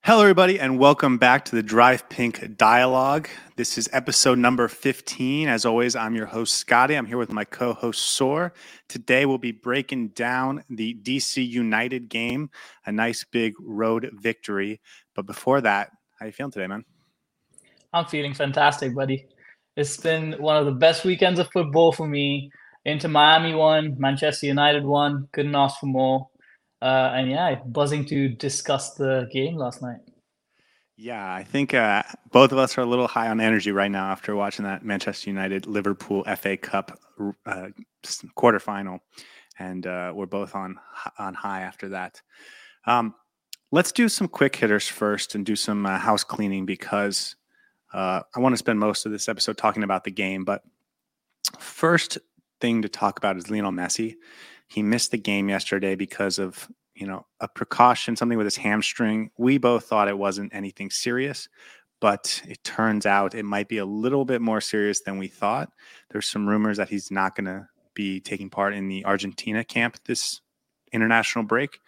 Hello, everybody, and welcome back to the Drive Pink Dialogue. This is episode number 15. As always, I'm your host, Scotty. I'm here with my co-host, Soar. Today, we'll be breaking down the DC United game, a nice big road victory. But before that, how you feeling today, man? I'm feeling fantastic, buddy. It's been one of the best weekends of football for me. Inter Miami won, Manchester United won. Couldn't ask for more. And yeah, buzzing to discuss the game last night. Yeah, I think both of us are a little high on energy right now after watching that Manchester United Liverpool FA Cup quarterfinal, and we're both on high after that. Let's do some quick hitters first and do some house cleaning because I want to spend most of this episode talking about the game. But first thing to talk about is Lionel Messi. He missed the game yesterday because of a precaution, something with his hamstring. We both thought it wasn't anything serious, but it turns out it might be a little bit more serious than we thought. There's some rumors that he's not going to be taking part in the Argentina camp this international break.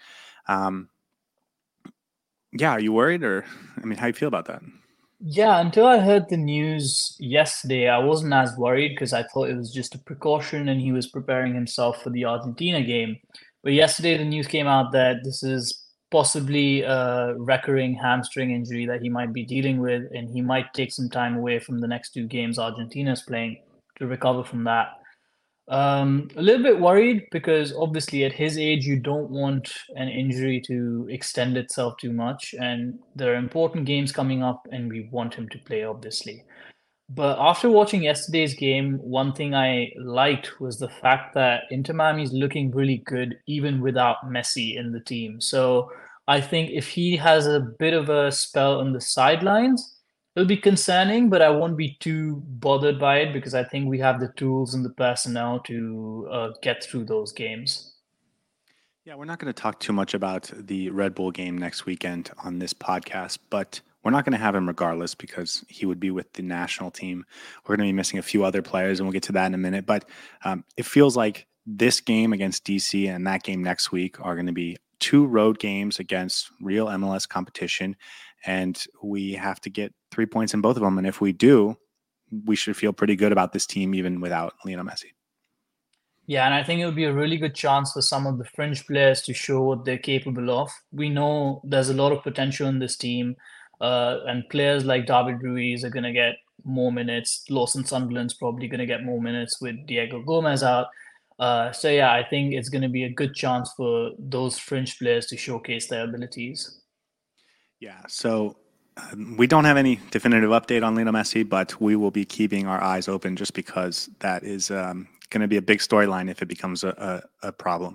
Yeah, are you worried, or how do you feel about that? Yeah, until I heard the news yesterday, I wasn't as worried because I thought it was just a precaution and he was preparing himself for the Argentina game. But yesterday, the news came out that this is possibly a recurring hamstring injury that he might be dealing with, and he might take some time away from the next two games Argentina's playing to recover from that. A little bit worried because obviously at his age, you don't want an injury to extend itself too much. And there are important games coming up, and we want him to play, obviously. But after watching yesterday's game, one thing I liked was the fact that Inter Miami is looking really good even without Messi in the team. So I think if he has a bit of a spell on the sidelines, it'll be concerning, but I won't be too bothered by it because I think we have the tools and the personnel to get through those games. Yeah, we're not going to talk too much about the Red Bull game next weekend on this podcast, but we're not going to have him regardless because he would be with the national team. We're going to be missing a few other players, and we'll get to that in a minute. But it feels like this game against DC and that game next week are going to be two road games against real MLS competition, and we have to get 3 points in both of them. And if we do, we should feel pretty good about this team even without Lionel Messi. Yeah, and I think it would be a really good chance for some of the fringe players to show what they're capable of. We know there's a lot of potential in this team, and players like David Ruiz are going to get more minutes. Lawson Sunderland's probably going to get more minutes with Diego Gomez out. So yeah, I think it's going to be a good chance for those fringe players to showcase their abilities. Yeah, so we don't have any definitive update on Lionel Messi, but we will be keeping our eyes open just because that is going to be a big storyline if it becomes a problem.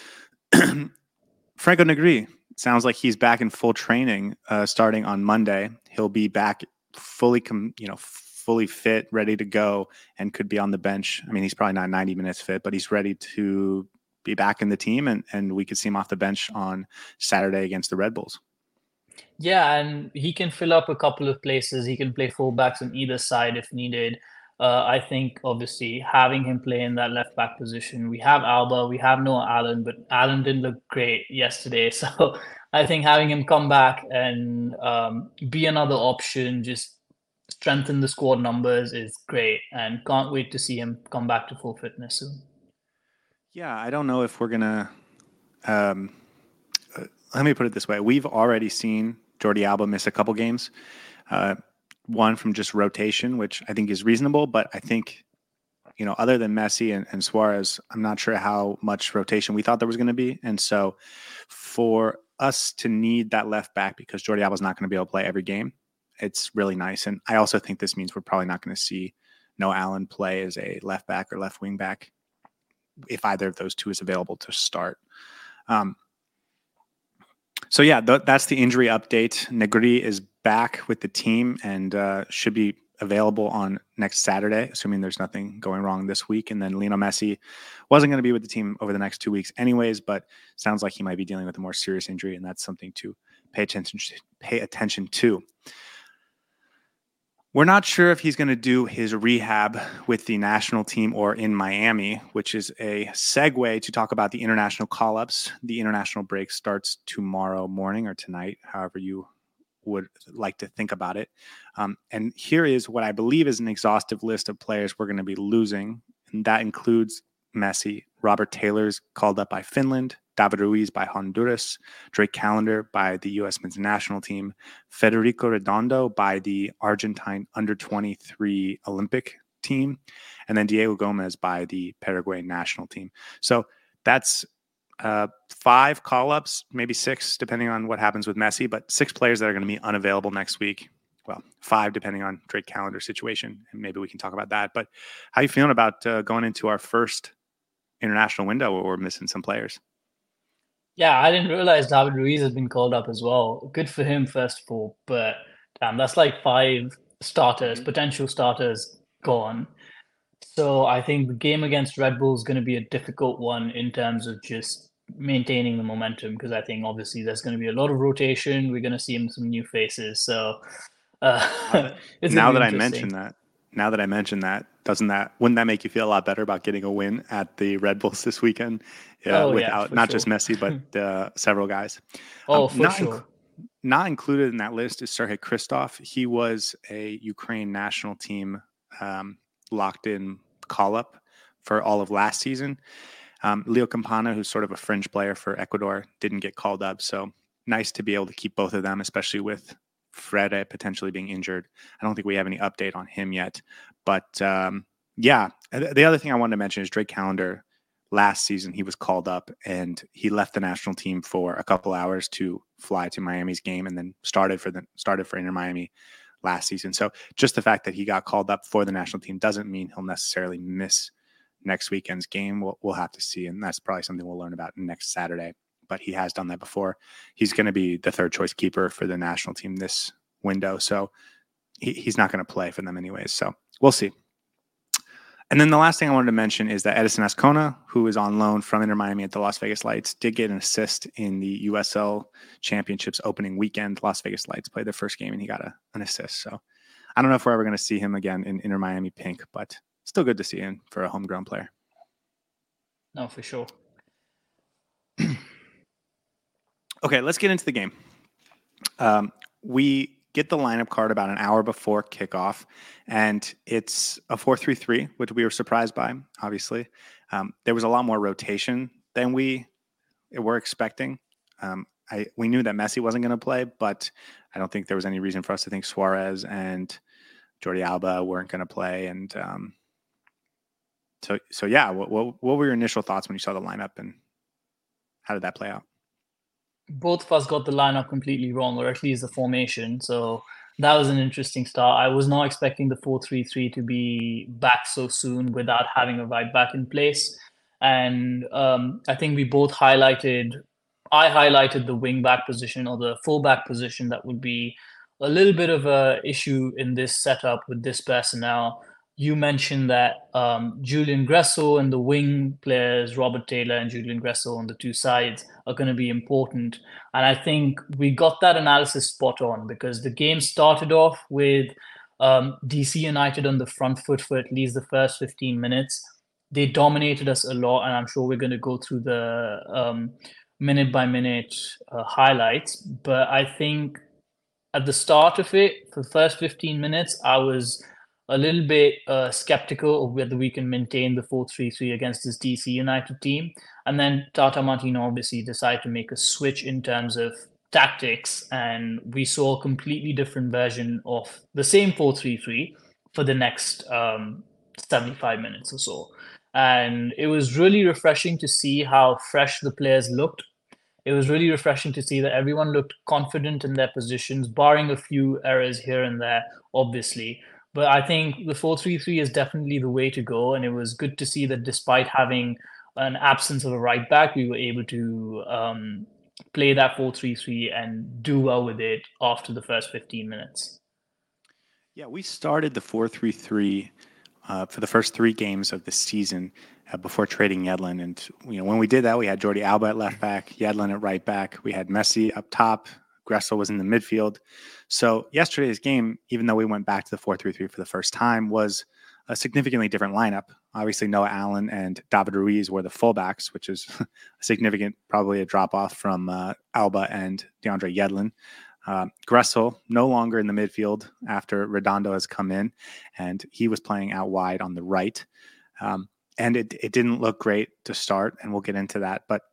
Franco Negri sounds like he's back in full training starting on Monday. He'll be back fully fit, ready to go, and could be on the bench. I mean, he's probably not 90 minutes fit, but he's ready to be back in the team, and we could see him off the bench on Saturday against the Red Bulls. Yeah, and he can fill up a couple of places. He can play fullbacks on either side if needed. I think obviously having him play in that left back position, we have Alba, we have Noah Allen, but Allen didn't look great yesterday. So I think having him come back and be another option, just strengthen the squad numbers is great. And can't wait to see him come back to full fitness soon. Yeah, I don't know if we're gonna. Um, Let me put it this way: we've already seen Jordi Alba miss a couple games. Uh, one from just rotation, which I think is reasonable, but I think other than Messi and Suarez, I'm not sure how much rotation we thought there was going to be, and so for us to need that left back because Jordi Alba is not going to be able to play every game, it's really nice. And I also think this means we're probably not going to see Noah Allen play as a left back or left wing back if either of those two is available to start. Um, so yeah, that's the injury update. Negri is back with the team and should be available on next Saturday, assuming there's nothing going wrong this week. And then Lionel Messi wasn't going to be with the team over the next 2 weeks anyways, but sounds like he might be dealing with a more serious injury, and that's something to pay attention to. We're not sure if he's going to do his rehab with the national team or in Miami, which is a segue to talk about the international call-ups. The international break starts tomorrow morning or tonight, however you would like to think about it. And here is what I believe is an exhaustive list of players we're going to be losing. And that includes Messi. Robert Taylor's called up by Finland. David Ruiz by Honduras. Drake Callender by the U.S. men's national team. Federico Redondo by the Argentine under-23 Olympic team. And then Diego Gomez by the Paraguay national team. So that's 5 call-ups, maybe 6, depending on what happens with Messi, but 6 players that are going to be unavailable next week. Well, 5, depending on Drake Callender's situation, and maybe we can talk about that. But how are you feeling about going into our first international window where we're missing some players? Yeah, I didn't realize David Ruiz has been called up as well. Good for him, first of all. But damn, that's like 5 starters, potential starters gone. So I think the game against Red Bull is going to be a difficult one in terms of just maintaining the momentum, because I think obviously there's going to be a lot of rotation. We're going to see some new faces. So it's going to be interesting. Now that I mentioned that, wouldn't that make you feel a lot better about getting a win at the Red Bulls this weekend? Without not just Messi, but several guys. For sure. Not included in that list is Sergei Kristov. He was a Ukraine national team locked in call up for all of last season. Leo Campana, who's sort of a fringe player for Ecuador, didn't get called up. So nice to be able to keep both of them, especially with Fred potentially being injured. I don't think we have any update on him yet. But the other thing I wanted to mention is Drake Callender. Last season, he was called up and he left the national team for a couple hours to fly to Miami's game, and then started for Inter Miami last season. So just the fact that he got called up for the national team doesn't mean he'll necessarily miss next weekend's game. We'll have to see, and that's probably something we'll learn about next Saturday. But he has done that before. He's going to be the third choice keeper for the national team this window, so he's not going to play for them anyways. So we'll see. And then the last thing I wanted to mention is that Edison Azcona, who is on loan from Inter Miami at the Las Vegas Lights, did get an assist in the USL Championships opening weekend. Las Vegas Lights played their first game and he got an assist. So I don't know if we're ever going to see him again in Inter Miami pink, but still good to see him for a homegrown player. No, for sure. Okay, let's get into the game. We get the lineup card about an hour before kickoff, and it's a 4-3-3, which we were surprised by, obviously. There was a lot more rotation than we were expecting. We knew that Messi wasn't going to play, but I don't think there was any reason for us to think Suarez and Jordi Alba weren't going to play. And so yeah, what were your initial thoughts when you saw the lineup, and how did that play out? Both of us got the lineup completely wrong, or at least the formation. So that was an interesting start. I was not expecting the 4-3-3 to be back so soon without having a right back in place. And I think we both I highlighted the wing back position, or the full back position, that would be a little bit of a issue in this setup with this personnel. You mentioned that Julian Gressel and the wing players, Robert Taylor and Julian Gressel on the two sides, are going to be important. And I think we got that analysis spot on, because the game started off with DC United on the front foot for at least the first 15 minutes. They dominated us a lot, and I'm sure we're going to go through the minute-by-minute highlights. But I think at the start of it, for the first 15 minutes, I was a little bit skeptical of whether we can maintain the 4-3-3 against this DC United team. And then Tata Martino obviously decided to make a switch in terms of tactics, and we saw a completely different version of the same 4-3-3 for the next 75 minutes or so. And it was really refreshing to see how fresh the players looked. It was really refreshing to see that everyone looked confident in their positions, barring a few errors here and there, obviously. But I think the 4-3-3 is definitely the way to go. And it was good to see that despite having an absence of a right back, we were able to play that 4-3-3 and do well with it after the first 15 minutes. Yeah, we started the 4-3-3 for the first 3 games of the season before trading Yedlin. And when we did that, we had Jordi Alba at left back, Yedlin at right back. We had Messi up top. Gressel was in the midfield. So yesterday's game, even though we went back to the 4-3-3 for the first time, was a significantly different lineup. Obviously, Noah Allen and David Ruiz were the fullbacks, which is a significant, probably a drop-off from Alba and DeAndre Yedlin. Gressel no longer in the midfield after Redondo has come in, and he was playing out wide on the right. And it didn't look great to start, and we'll get into that. But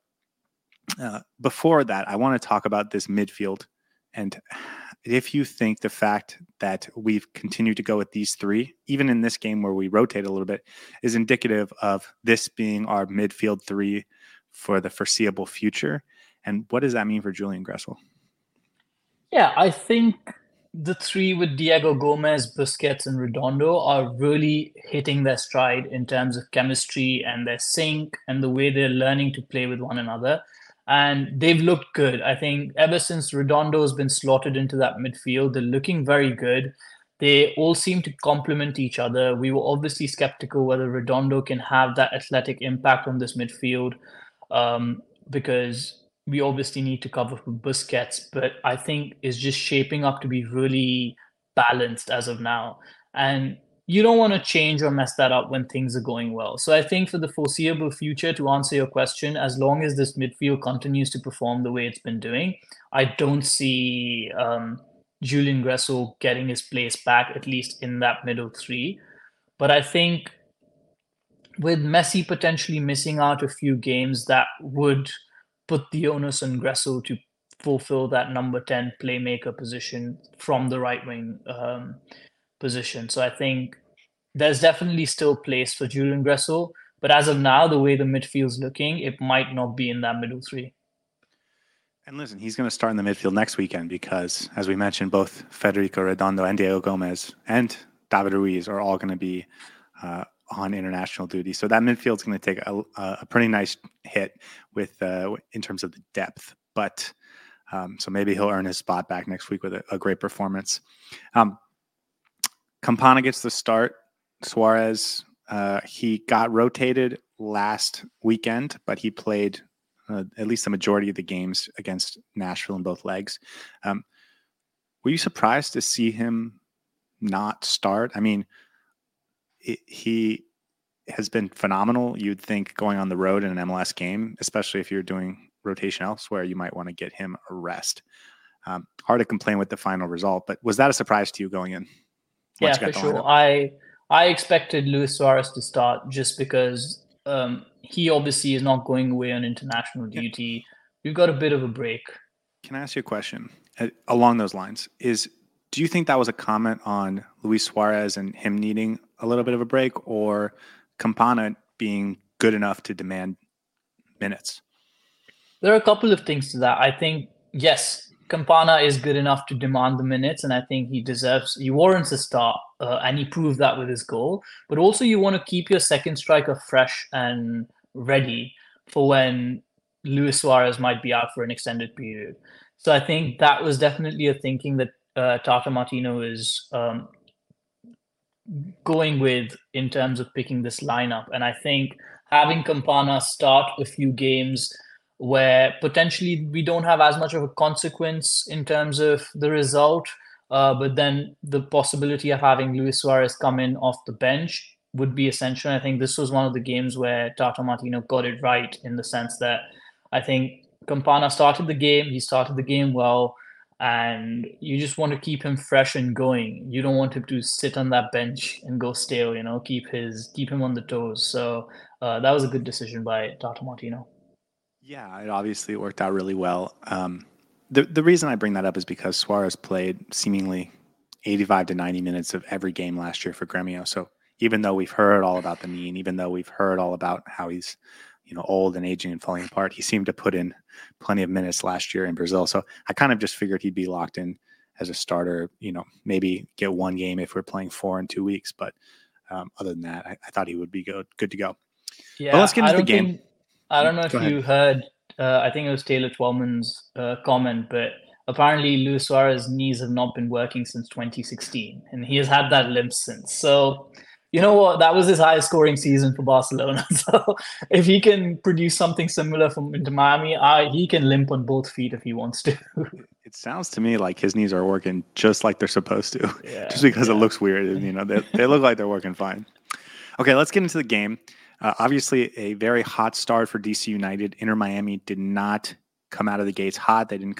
before that, I want to talk about this midfield. And if you think the fact that we've continued to go with these three, even in this game where we rotate a little bit, is indicative of this being our midfield three for the foreseeable future. And what does that mean for Julian Gressel? Yeah, I think the three with Diego Gomez, Busquets, and Redondo are really hitting their stride in terms of chemistry and their sync and the way they're learning to play with one another. And they've looked good. I think ever since Redondo has been slotted into that midfield, they're looking very good. They all seem to complement each other. We were obviously skeptical whether Redondo can have that athletic impact on this midfield, because we obviously need to cover for Busquets, but I think is just shaping up to be really balanced as of now. And you don't want to change or mess that up when things are going well. So I think for the foreseeable future, to answer your question, as long as this midfield continues to perform the way it's been doing, I don't see Julian Gressel getting his place back, at least in that middle three. But I think with Messi potentially missing out a few games, that would put the onus on Gressel to fulfill that number 10 playmaker position from the right wing position. So I think there's definitely still place for Julian Gressel, but as of now, the way the midfield's looking, it might not be in that middle three. And listen, he's going to start in the midfield next weekend because, as we mentioned, both Federico Redondo and Diego Gomez and David Ruiz are all going to be on international duty. So that midfield's going to take a pretty nice hit with in terms of the depth. But so maybe he'll earn his spot back next week with a great performance. Campana gets the start. Suarez, he got rotated last weekend, but he played at least the majority of the games against Nashville in both legs. Were you surprised to see him not start? I mean, he has been phenomenal. You'd think going on the road in an MLS game, especially if you're doing rotation elsewhere, you might want to get him a rest. Hard to complain with the final result, but was that a surprise to you going in? Yeah, for sure. I expected Luis Suarez to start just because he obviously is not going away on international duty. We've got a bit of a break. Can I ask you a question along those lines? Do you think that was a comment on Luis Suarez and him needing a little bit of a break, or Campana being good enough to demand minutes? There are a couple of things to that. I think, yes, Campana is good enough to demand the minutes, and I think he warrants a start, and he proved that with his goal. But also, you want to keep your second striker fresh and ready for when Luis Suarez might be out for an extended period. So I think that was definitely a thinking that Tata Martino is going with in terms of picking this lineup. And I think having Campana start a few games where potentially we don't have as much of a consequence in terms of the result, but then the possibility of having Luis Suarez come in off the bench would be essential. And I think this was one of the games where Tata Martino got it right, in the sense that I think Campana started the game. He started the game well, and you just want to keep him fresh and going. You don't want him to sit on that bench and go stale. Keep him on the toes. So that was a good decision by Tata Martino. Yeah, it obviously worked out really well. The reason I bring that up is because Suarez played seemingly 85 to 90 minutes of every game last year for Gremio. So even though we've heard all about the knee, and even though we've heard all about how he's old and aging and falling apart, he seemed to put in plenty of minutes last year in Brazil. So I kind of just figured he'd be locked in as a starter, maybe get one game if we're playing 4 in 2 weeks. But other than that, I thought he would be good to go. Yeah, but let's get into the game. I don't know if you heard, I think it was Taylor Twellman's comment, but apparently Luis Suarez's knees have not been working since 2016, and he has had that limp since. So, you know what? That was his highest scoring season for Barcelona. So if he can produce something similar from Inter Miami, he can limp on both feet if he wants to. It sounds to me like his knees are working just like they're supposed to, just because it looks weird. And, they look like they're working fine. Okay, let's get into the game. Obviously, a very hot start for DC United. Inter Miami did not come out of the gates hot. They didn't come out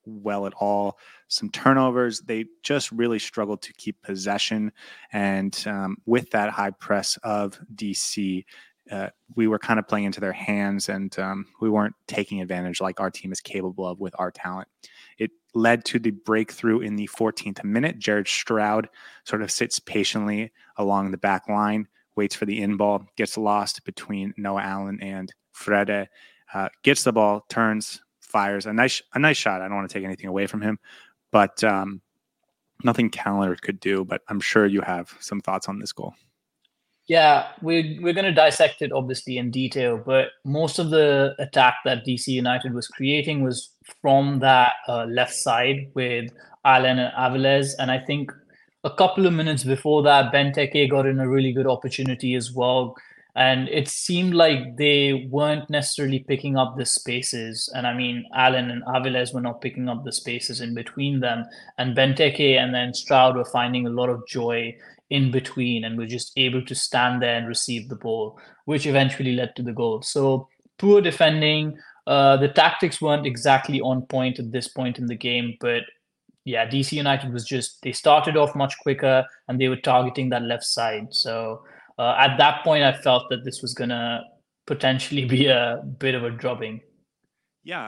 well at all. Some turnovers. They just really struggled to keep possession. And with that high press of DC, we were kind of playing into their hands, and we weren't taking advantage like our team is capable of with our talent. It led to the breakthrough in the 14th minute. Jared Stroud sort of sits patiently along the back line, waits for the in ball, gets lost between Noah Allen and Frede, gets the ball, turns, fires a nice shot. I don't want to take anything away from him, but nothing Callender could do. But I'm sure you have some thoughts on this goal. Yeah, we're going to dissect it obviously in detail, but most of the attack that DC United was creating was from that left side with Allen and Aviles, and I think a couple of minutes before that, Benteke got in a really good opportunity as well, and it seemed like they weren't necessarily picking up the spaces, and I mean Allen and Aviles were not picking up the spaces in between them, and Benteke and then Stroud were finding a lot of joy in between and were just able to stand there and receive the ball, which eventually led to the goal. So poor defending. The tactics weren't exactly on point at this point in the game, but yeah, DC United was they started off much quicker and they were targeting that left side. So at that point, I felt that this was going to potentially be a bit of a drubbing. Yeah,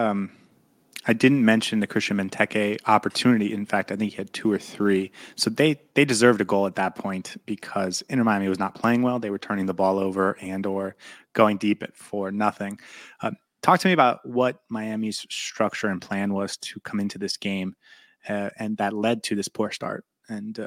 I didn't mention the Christian Benteke opportunity. In fact, I think he had 2 or 3. So they deserved a goal at that point because Inter Miami was not playing well. They were turning the ball over and or going deep for nothing. Talk to me about what Miami's structure and plan was to come into this game, and that led to this poor start. And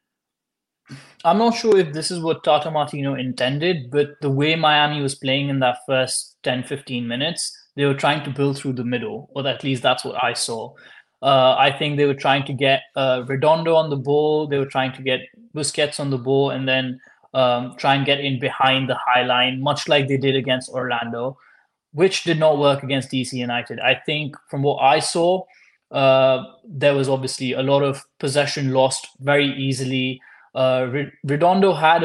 I'm not sure if this is what Tata Martino intended, but the way Miami was playing in that first 10, 15 minutes, they were trying to build through the middle, or at least that's what I saw. I think they were trying to get Redondo on the ball, they were trying to get Busquets on the ball, and then try and get in behind the high line, much like they did against Orlando, which did not work against DC United. I think from what I saw, there was obviously a lot of possession lost very easily. Redondo had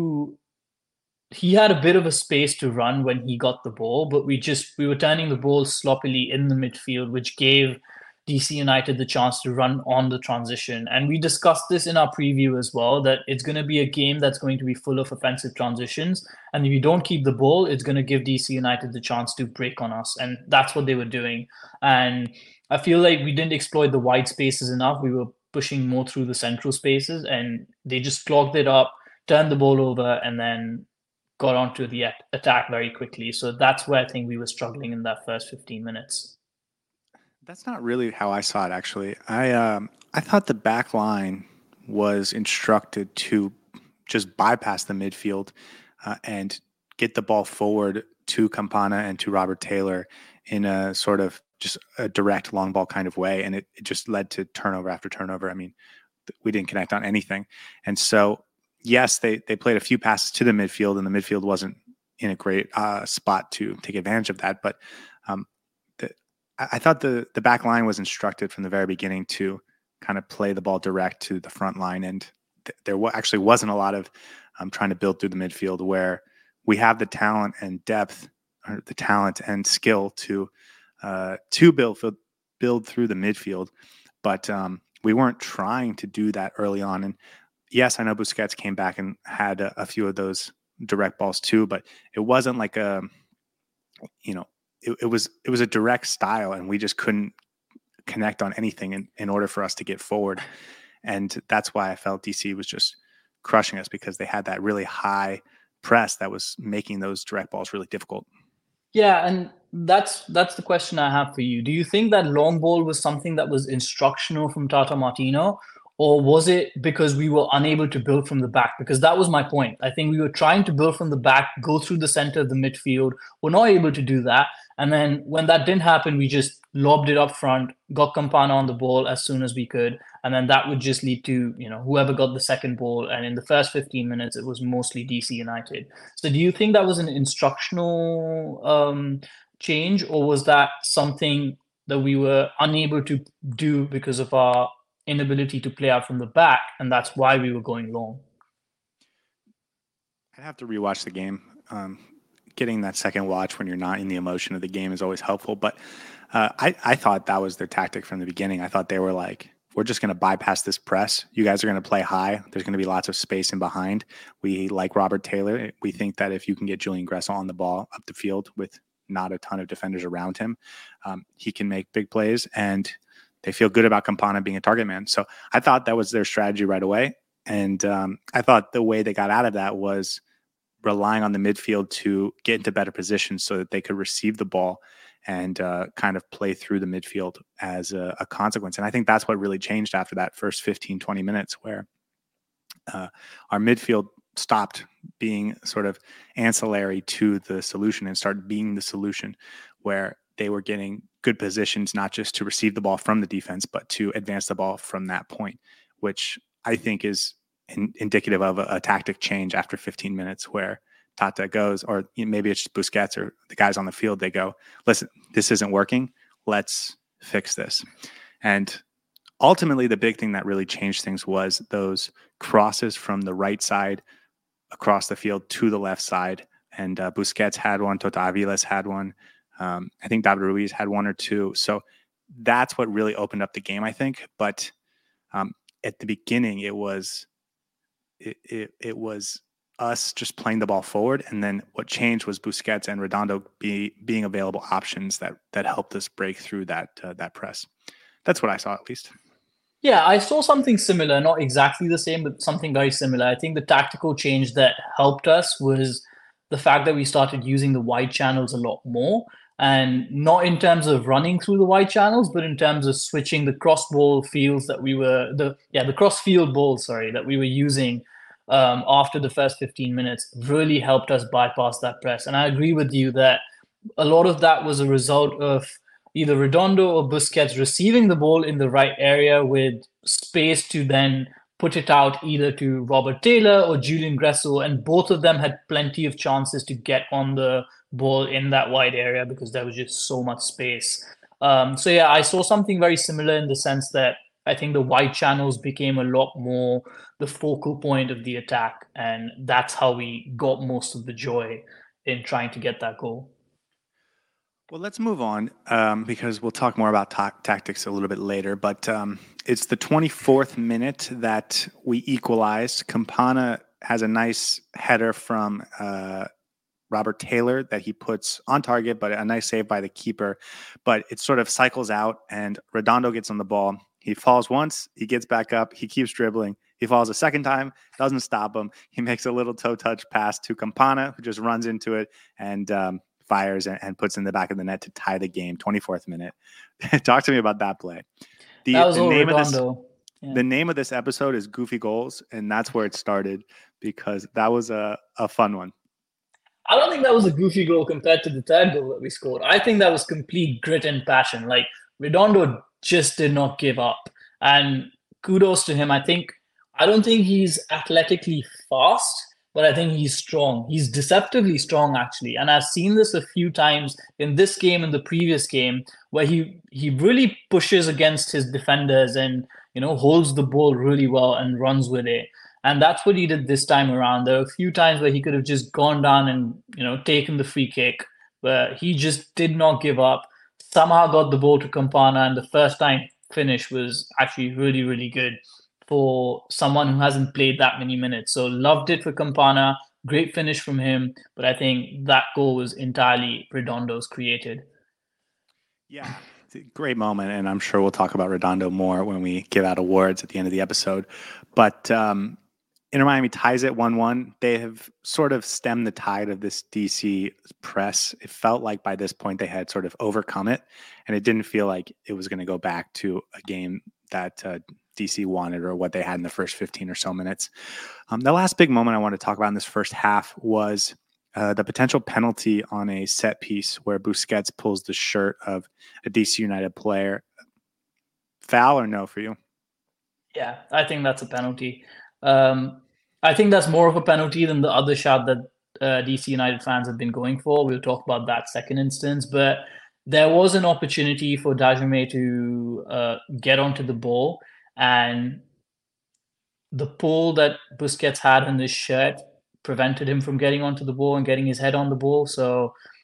he had a bit of a space to run when he got the ball, but we were turning the ball sloppily in the midfield, which gave DC United the chance to run on the transition. And we discussed this in our preview as well, that it's going to be a game that's going to be full of offensive transitions. And if you don't keep the ball, it's going to give DC United the chance to break on us. And that's what they were doing. And I feel like we didn't exploit the wide spaces enough. We were pushing more through the central spaces and they just clogged it up, turned the ball over, and then got onto the attack very quickly. So that's where I think we were struggling in that first 15 minutes. That's not really how I saw it, actually. I thought the back line was instructed to just bypass the midfield and get the ball forward to Campana and to Robert Taylor in a sort of just a direct long ball kind of way. And it just led to turnover after turnover. I mean, we didn't connect on anything. And so, yes, they played a few passes to the midfield, and the midfield wasn't in a great spot to take advantage of that. But I thought the back line was instructed from the very beginning to kind of play the ball direct to the front line. And there actually wasn't a lot of trying to build through the midfield where we have the talent and depth, or the talent and skill to build through the midfield. But we weren't trying to do that early on. And yes, I know Busquets came back and had a few of those direct balls too, but it wasn't like it was a direct style, and we just couldn't connect on anything in order for us to get forward. And that's why I felt DC was just crushing us, because they had that really high press that was making those direct balls really difficult. Yeah, and that's the question I have for you. Do you think that long ball was something that was instructional from Tata Martino, or was it because we were unable to build from the back? Because that was my point. I think we were trying to build from the back, go through the center of the midfield. We're not able to do that. And then when that didn't happen, we just lobbed it up front, got Campana on the ball as soon as we could. And then that would just lead to, whoever got the second ball. And in the first 15 minutes, it was mostly DC United. So do you think that was an instructional change, or was that something that we were unable to do because of our inability to play out from the back, and that's why we were going long? I'd have to rewatch the game. Getting that second watch when you're not in the emotion of the game is always helpful. But I thought that was their tactic from the beginning. I thought they were like, we're just going to bypass this press. You guys are going to play high. There's going to be lots of space in behind. We like Robert Taylor. We think that if you can get Julian Gressel on the ball up the field with not a ton of defenders around him, he can make big plays, and they feel good about Campana being a target man. So I thought that was their strategy right away. And I thought the way they got out of that was relying on the midfield to get into better positions so that they could receive the ball and kind of play through the midfield as a consequence. And I think that's what really changed after that first 15, 20 minutes, where our midfield stopped being sort of ancillary to the solution and started being the solution, where they were getting good positions, not just to receive the ball from the defense, but to advance the ball from that point, which I think is indicative of a tactic change after 15 minutes, where Tata goes, or maybe it's just Busquets or the guys on the field, they go, listen, this isn't working. Let's fix this. And ultimately, the big thing that really changed things was those crosses from the right side across the field to the left side. And Busquets had one, Tota Aviles had one. I think David Ruiz had one or two. So that's what really opened up the game, I think. But at the beginning, it was us just playing the ball forward, and then what changed was Busquets and Redondo being available options that helped us break through that press. That's what I saw, at least. Yeah, I saw something similar, not exactly the same, but something very similar. I think the tactical change that helped us was the fact that we started using the wide channels a lot more. And not in terms of running through the wide channels, but in terms of switching the cross ball fields that we were the cross field balls, sorry, that we were using after the first 15 minutes really helped us bypass that press. And I agree with you that a lot of that was a result of either Redondo or Busquets receiving the ball in the right area with space to then put it out either to Robert Taylor or Julian Gressel, and both of them had plenty of chances to get on the ball in that wide area because there was just so much space. So yeah, I saw something very similar in the sense that I think the wide channels became a lot more the focal point of the attack, and that's how we got most of the joy in trying to get that goal. Well, let's move on because we'll talk more about tactics a little bit later. But it's the 24th minute that we equalized. Campana has a nice header from Robert Taylor that he puts on target, but a nice save by the keeper. But it sort of cycles out, and Redondo gets on the ball. He falls once, he gets back up, he keeps dribbling. He falls a second time, doesn't stop him. He makes a little toe touch pass to Campana, who just runs into it and fires and puts in the back of the net to tie the game. 24th minute. Talk to me about that play. That was all Redondo. The name of this episode is Goofy Goals, and that's where it started because that was a fun one. I don't think that was a goofy goal compared to the third goal that we scored. I think that was complete grit and passion. Like, Redondo just did not give up. And kudos to him. I don't think he's athletically fast, but I think he's strong. He's deceptively strong, actually. And I've seen this a few times in this game and the previous game, where he really pushes against his defenders and, holds the ball really well and runs with it. And that's what he did this time around. There were a few times where he could have just gone down and, taken the free kick, but he just did not give up. Somehow got the ball to Campana, and the first time finish was actually really, really good for someone who hasn't played that many minutes. So loved it for Campana. Great finish from him. But I think that goal was entirely Redondo's created. Yeah, it's a great moment. And I'm sure we'll talk about Redondo more when we give out awards at the end of the episode. But Inter Miami ties it 1-1. They have sort of stemmed the tide of this DC press. It felt like by this point they had sort of overcome it, and it didn't feel like it was going to go back to a game that DC wanted or what they had in the first 15 or so minutes. The last big moment I want to talk about in this first half was the potential penalty on a set piece where Busquets pulls the shirt of a DC United player. Foul or no for you? Yeah, I think that's a penalty. I think that's more of a penalty than the other shot that DC United fans have been going for. We'll talk about that second instance, but there was an opportunity for Dajime to get onto the ball, and the pull that Busquets had on his shirt prevented him from getting onto the ball and getting his head on the ball. So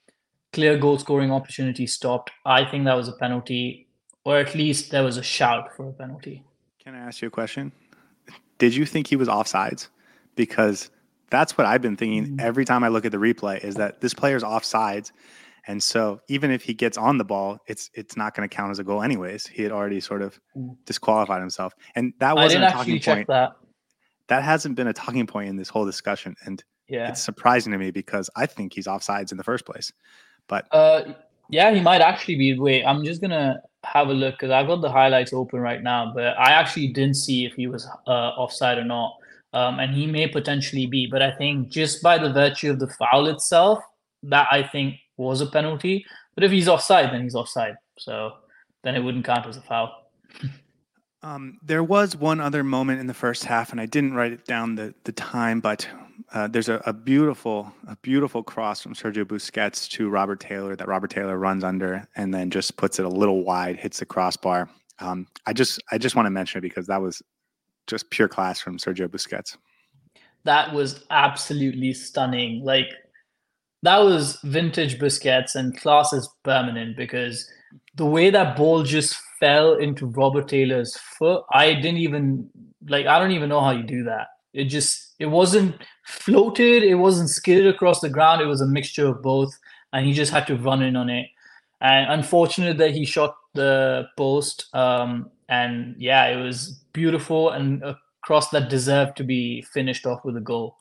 clear goal scoring opportunity stopped. I think that was a penalty, or at least there was a shout for a penalty. Can I ask you a question? Did you think he was offsides? Because that's what I've been thinking every time I look at the replay is that this player's offsides. And so even if he gets on the ball, it's not going to count as a goal anyways. He had already sort of disqualified himself. And that I wasn't didn't a actually talking check point. that. That hasn't been a talking point in this whole discussion. And Yeah. it's surprising to me because I think he's offsides in the first place. But yeah, he might actually be. Wait, I'm just gonna have a look because I've got the highlights open right now, but I actually didn't see if he was offside or not. And he may potentially be, but I think just by the virtue of the foul itself, that I think was a penalty. But if he's offside, then he's offside. So then it wouldn't count as a foul. There was one other moment in the first half, and I didn't write it down the time, but there's a beautiful cross from Sergio Busquets to Robert Taylor that Robert Taylor runs under and then just puts it a little wide, hits the crossbar. I just want to mention it because that was just pure class from Sergio Busquets. That was absolutely stunning. Like that was vintage Busquets, and class is permanent because the way that ball just fell into Robert Taylor's foot, I don't even know how you do that. It wasn't floated, it wasn't skidded across the ground, it was a mixture of both, and he just had to run in on it. And unfortunate that he shot the post. And yeah, it was beautiful and a cross that deserved to be finished off with a goal.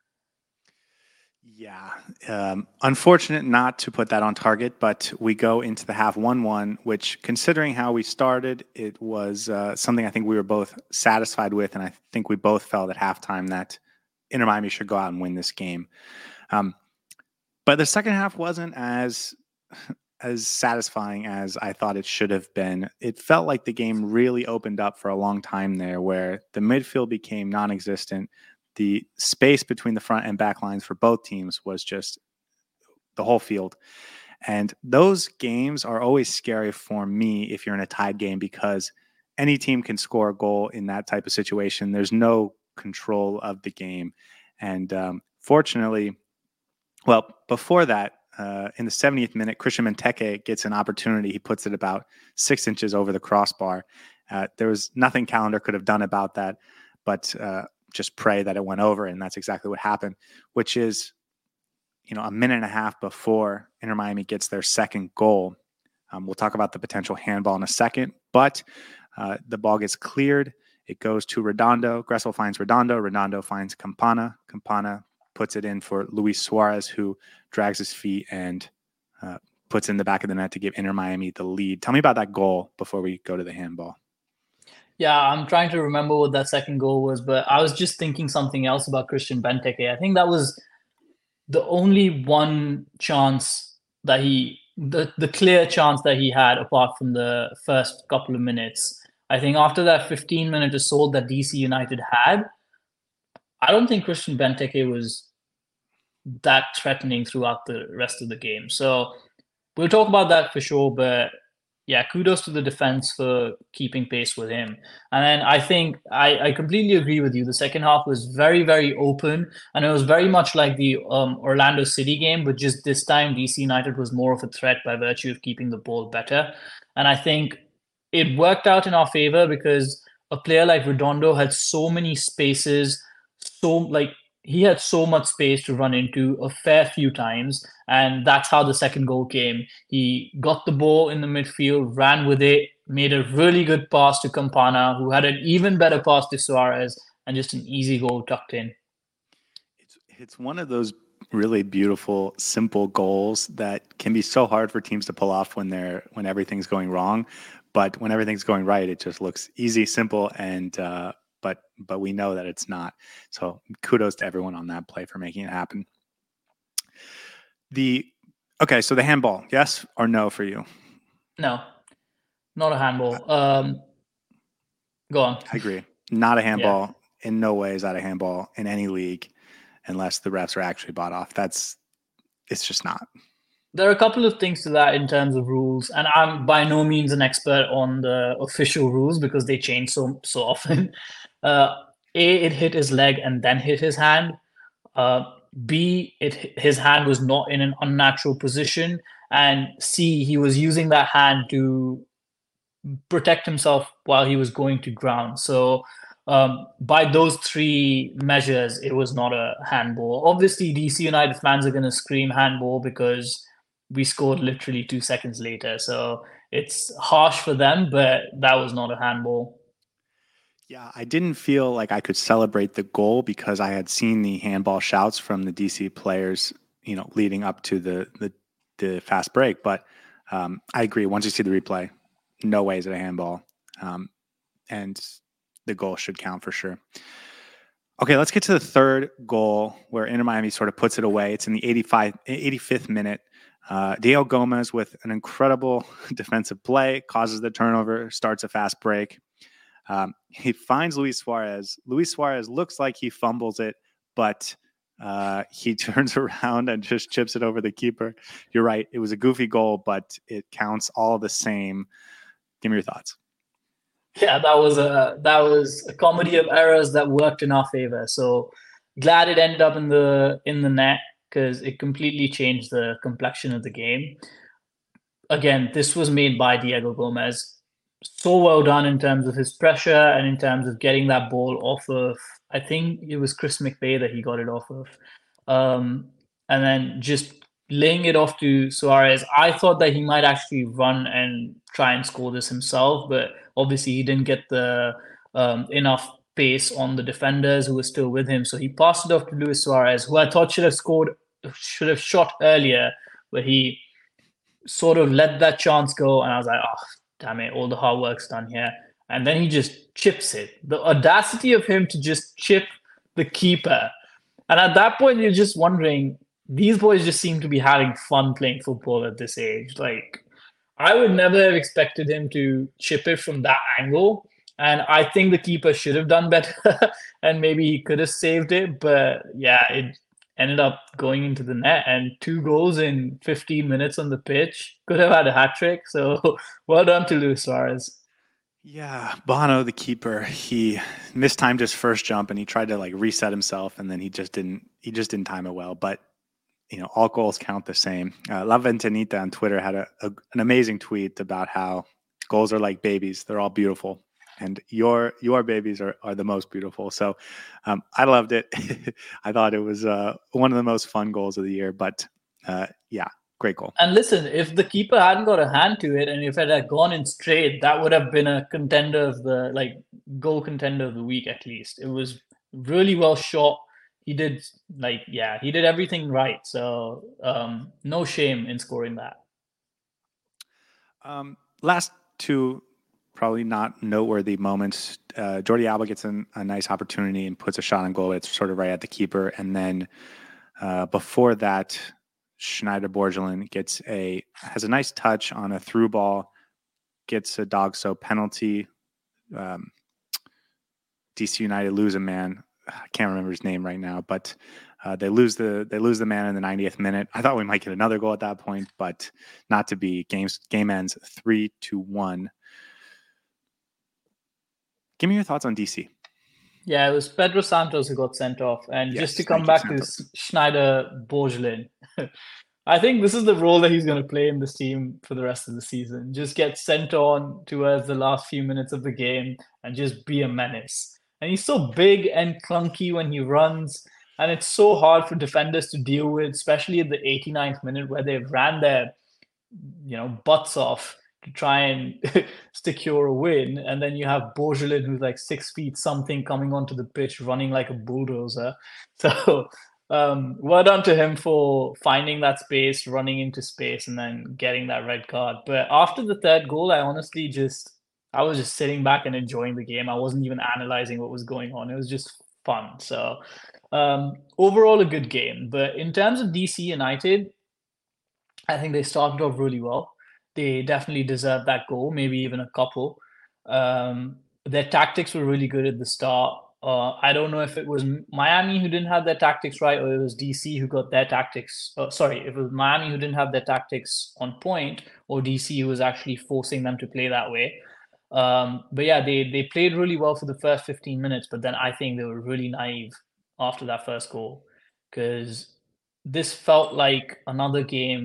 Yeah. Unfortunate not to put that on target, but we go into the half 1-1, which, considering how we started, it was something I think we were both satisfied with, and I think we both felt at halftime that Inter Miami should go out and win this game. But the second half wasn't as satisfying as I thought it should have been. It felt like the game really opened up for a long time there, where the midfield became non-existent. The space between the front and back lines for both teams was just the whole field. And those games are always scary for me if you're in a tied game because any team can score a goal in that type of situation. There's no control of the game. And fortunately, well, before that, in the 70th minute, Christian Benteke gets an opportunity. He puts it about 6 inches over the crossbar. There was nothing Callender could have done about that, but just pray that it went over, and that's exactly what happened, which is, a minute and a half before Inter Miami gets their second goal. We'll talk about the potential handball in a second, but the ball gets cleared. It goes to Redondo. Gressel finds Redondo. Redondo finds Campana. Campana puts it in for Luis Suarez, who drags his feet and puts in the back of the net to give Inter Miami the lead. Tell me about that goal before we go to the handball. Yeah, I'm trying to remember what that second goal was, but I was just thinking something else about Christian Benteke. I think that was the only one chance that the clear chance that he had apart from the first couple of minutes. I think after that 15-minute assault that DC United had, I don't think Christian Benteke was that threatening throughout the rest of the game. So we'll talk about that for sure, but yeah, kudos to the defense for keeping pace with him. And then I think I completely agree with you. The second half was very, very open, and it was very much like the Orlando City game, but just this time DC United was more of a threat by virtue of keeping the ball better. And I think it worked out in our favor because a player like Redondo had so many spaces, he had so much space to run into a fair few times, and that's how the second goal came. He got the ball in the midfield, ran with it, made a really good pass to Campana, who had an even better pass to Suarez, and just an easy goal tucked in. It's one of those really beautiful, simple goals that can be so hard for teams to pull off when everything's going wrong, but when everything's going right, it just looks easy, simple, and but we know that it's not. So kudos to everyone on that play for making it happen. So the handball, yes or no for you? No, not a handball. Go on. I agree. Not a handball. Yeah. In no way is that a handball in any league unless the refs are actually bought off. It's just not. There are a couple of things to that in terms of rules, and I'm by no means an expert on the official rules because they change so often. It hit his leg and then hit his hand. B, his hand was not in an unnatural position, and C, he was using that hand to protect himself while he was going to ground. So by those three measures, it was not a handball. Obviously, DC United fans are going to scream handball because we scored literally 2 seconds later. So it's harsh for them, but that was not a handball. Yeah, I didn't feel like I could celebrate the goal because I had seen the handball shouts from the DC players, leading up to the fast break. But I agree. Once you see the replay, no way is it a handball, and the goal should count for sure. Okay, let's get to the third goal where Inter Miami sort of puts it away. It's in the 85th minute. Diego Gomez with an incredible defensive play causes the turnover, starts a fast break. He finds Luis Suarez. Luis Suarez looks like he fumbles it, but he turns around and just chips it over the keeper. You're right. It was a goofy goal, but it counts all the same. Give me your thoughts. Yeah, that was a comedy of errors that worked in our favor. So glad it ended up in the net because it completely changed the complexion of the game. Again, this was made by Diego Gomez. So well done in terms of his pressure and in terms of getting that ball off of, I think it was Chris McVeigh that he got it off of. And then just laying it off to Suarez. I thought that he might actually run and try and score this himself, but obviously he didn't get the enough pace on the defenders who were still with him. So he passed it off to Luis Suarez, who I thought should have shot earlier, where he sort of let that chance go, and I was like, oh, damn it, all the hard work's done here. And then he just chips it. The audacity of him to just chip the keeper. And at that point, you're just wondering, these boys just seem to be having fun playing football at this age. Like, I would never have expected him to chip it from that angle. And I think the keeper should have done better and maybe he could have saved it. But yeah, it ended up going into the net and 2 goals in 15 minutes on the pitch. Could have had a hat trick. So well done to Luis Suarez. Yeah, Bono, the keeper, he mistimed his first jump and he tried to like reset himself, and then he just didn't time it well. But all goals count the same. La Ventanita on Twitter had an amazing tweet about how goals are like babies; they're all beautiful, and your babies are the most beautiful. So I loved it. I thought it was one of the most fun goals of the year. But yeah, great goal. And listen, if the keeper hadn't got a hand to it and if it had gone in straight, that would have been a contender of the goal contender of the week at least. It was really well shot. He did he did everything right. So no shame in scoring that. Last two, probably not noteworthy moments. Jordi Alba gets a nice opportunity and puts a shot on goal. It's sort of right at the keeper. And then before that, Schneider Borgelin has a nice touch on a through ball, gets a dog so penalty. DC United lose a man. I can't remember his name right now, but they lose the man in the 90th minute. I thought we might get another goal at that point, but not to be. Game ends 3-1. Give me your thoughts on DC. Yeah, it was Pedro Santos who got sent off. And Yes, just to come back to Santos. Schneider Borgelin, I think this is the role that he's going to play in this team for the rest of the season. Just get sent on towards the last few minutes of the game and just be a menace. And he's so big and clunky when he runs. And it's so hard for defenders to deal with, especially at the 89th minute where they've ran their, butts off to try and secure a win. And then you have Borgelin, who's like 6 feet something, coming onto the pitch, running like a bulldozer. So well done to him for finding that space, running into space, and then getting that red card. But after the third goal, I was just sitting back and enjoying the game. I wasn't even analyzing what was going on. It was just fun. So overall, a good game. But in terms of DC United, I think they started off really well. They definitely deserved that goal, maybe even a couple. Their tactics were really good at the start. I don't know if it was Miami who didn't have their tactics right, or it was DC who got their tactics. Sorry, if it was Miami who didn't have their tactics on point, or DC who was actually forcing them to play that way. But yeah, they played really well for the first 15 minutes, but then I think they were really naive after that first goal because this felt like another game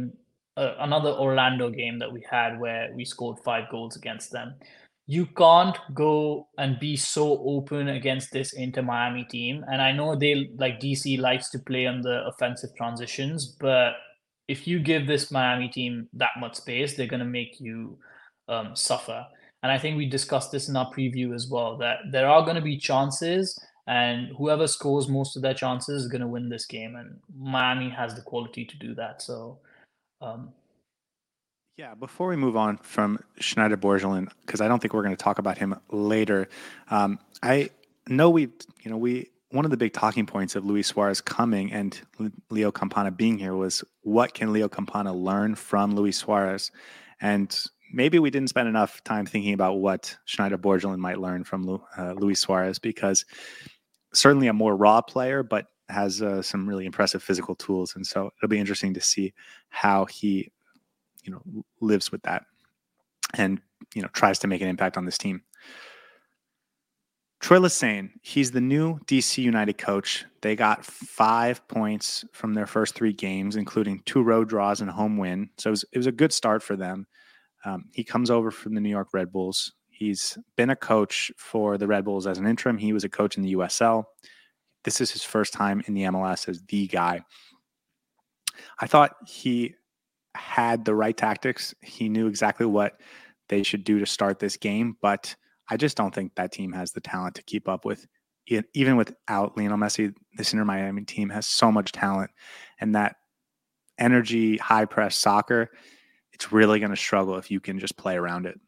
another Orlando game that we had where we scored 5 goals against them. You can't go and be so open against this Inter Miami team. And I know they like DC likes to play on the offensive transitions, but if you give this Miami team that much space, they're going to make you suffer. And I think we discussed this in our preview as well, that there are going to be chances, and whoever scores most of their chances is going to win this game. And Miami has the quality to do that. So, um, Yeah, before we move on from Schneider Borgelin, because I don't think we're going to talk about him later, I know one of the big talking points of Luis Suarez coming and Leo Campana being here was what can Leo Campana learn from Luis Suarez, and maybe we didn't spend enough time thinking about what Schneider Borgelin might learn from Luis Suarez, because certainly a more raw player, but has some really impressive physical tools, and so it'll be interesting to see how he lives with that and tries to make an impact on this team. Troy Lesesne, he's the new DC United coach. They got 5 points from their first 3 games, including 2 road draws and a home win. So it was a good start for them. He comes over from the New York Red Bulls. He's been a coach for the Red Bulls as an interim. He was a coach in the USL. This is his first time in the MLS as the guy. I thought he had the right tactics. He knew exactly what they should do to start this game, but I just don't think that team has the talent to keep up with it. Even without Lionel Messi, this Inter Miami team has so much talent, and that energy, high press soccer, it's really going to struggle if you can just play around it.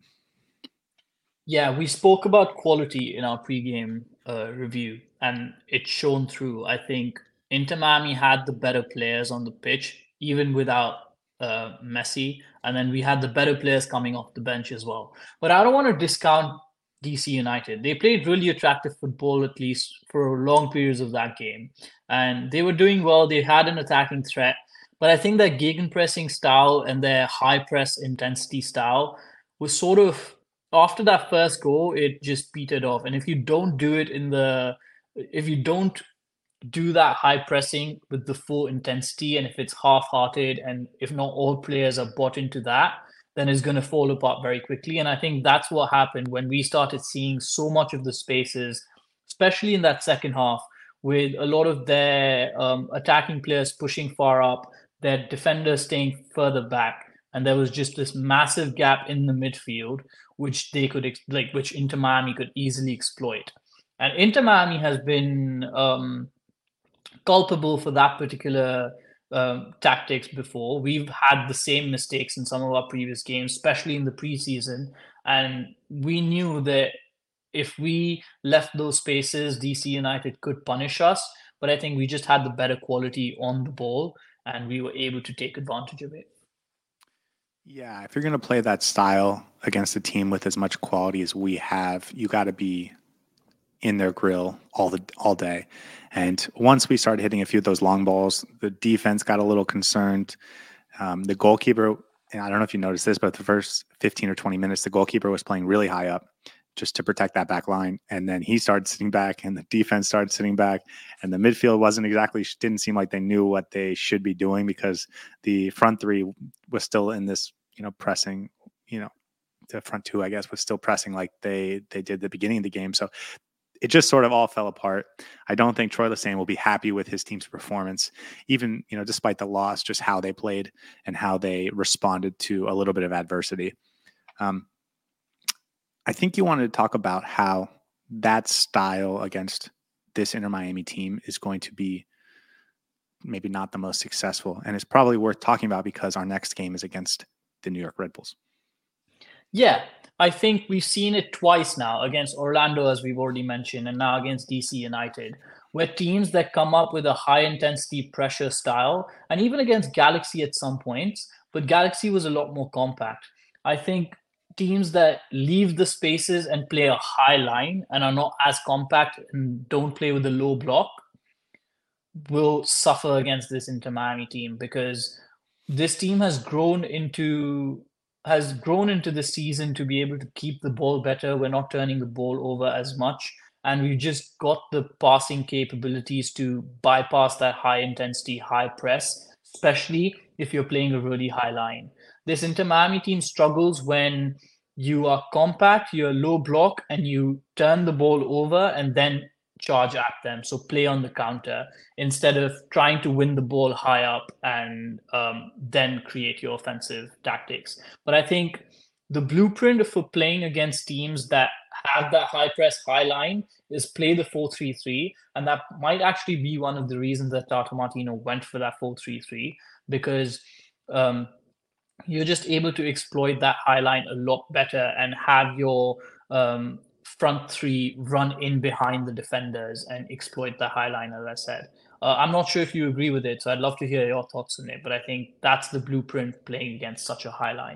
Yeah, we spoke about quality in our pregame review, and it's shown through. I think Inter Miami had the better players on the pitch, even without Messi, and then we had the better players coming off the bench as well. But I don't want to discount DC United. They played really attractive football, at least for long periods of that game, and they were doing well. They had an attacking threat, but I think their gegenpressing style and their high press intensity style was sort of after that first goal, it just petered off. And if you don't do it if you don't do that high pressing with the full intensity, and if it's half-hearted, and if not all players are bought into that, then it's going to fall apart very quickly. And I think that's what happened when we started seeing so much of the spaces, especially in that second half, with a lot of their attacking players pushing far up, their defenders staying further back. And there was just this massive gap in the midfield, which they could which Inter Miami could easily exploit. And Inter Miami has been culpable for that particular tactics before. We've had the same mistakes in some of our previous games, especially in the preseason. And we knew that if we left those spaces, DC United could punish us. But I think we just had the better quality on the ball, and we were able to take advantage of it. Yeah, if you're going to play that style against a team with as much quality as we have, you got to be in their grill all day. And once we started hitting a few of those long balls, the defense got a little concerned. The goalkeeper, and I don't know if you noticed this, but the first 15 or 20 minutes, the goalkeeper was playing really high up just to protect that back line. And then he started sitting back, and the defense started sitting back, and the midfield didn't seem like they knew what they should be doing, because the front 3 was still in this, pressing, the front 2, I guess, was still pressing like they did at the beginning of the game. So it just sort of all fell apart. I don't think Troy Lesesne will be happy with his team's performance, even, despite the loss, just how they played and how they responded to a little bit of adversity. I think you wanted to talk about how that style against this Inter Miami team is going to be maybe not the most successful. And it's probably worth talking about because our next game is against the New York Red Bulls. Yeah, I think we've seen it twice now, against Orlando, as we've already mentioned, and now against DC United, where teams that come up with a high intensity pressure style, and even against Galaxy at some points, but Galaxy was a lot more compact. I think teams that leave the spaces and play a high line and are not as compact and don't play with a low block will suffer against this Inter Miami team, because this team has grown into the season to be able to keep the ball better. We're not turning the ball over as much, and we've just got the passing capabilities to bypass that high intensity, high press. especially if you're playing a really high line. This Inter Miami team struggles when you are compact, you're low block, and you turn the ball over and then charge at them. So play on the counter instead of trying to win the ball high up and then create your offensive tactics. But I think the blueprint for playing against teams that have that high press, high line is play the 4-3-3, and that might actually be one of the reasons that Tata Martino went for that 4-3-3 because um, you're just able to exploit that high line a lot better and have your front three run in behind the defenders and exploit the high line, as I said. I'm not sure if you agree with it, so I'd love to hear your thoughts on it, but I think that's the blueprint playing against such a high line.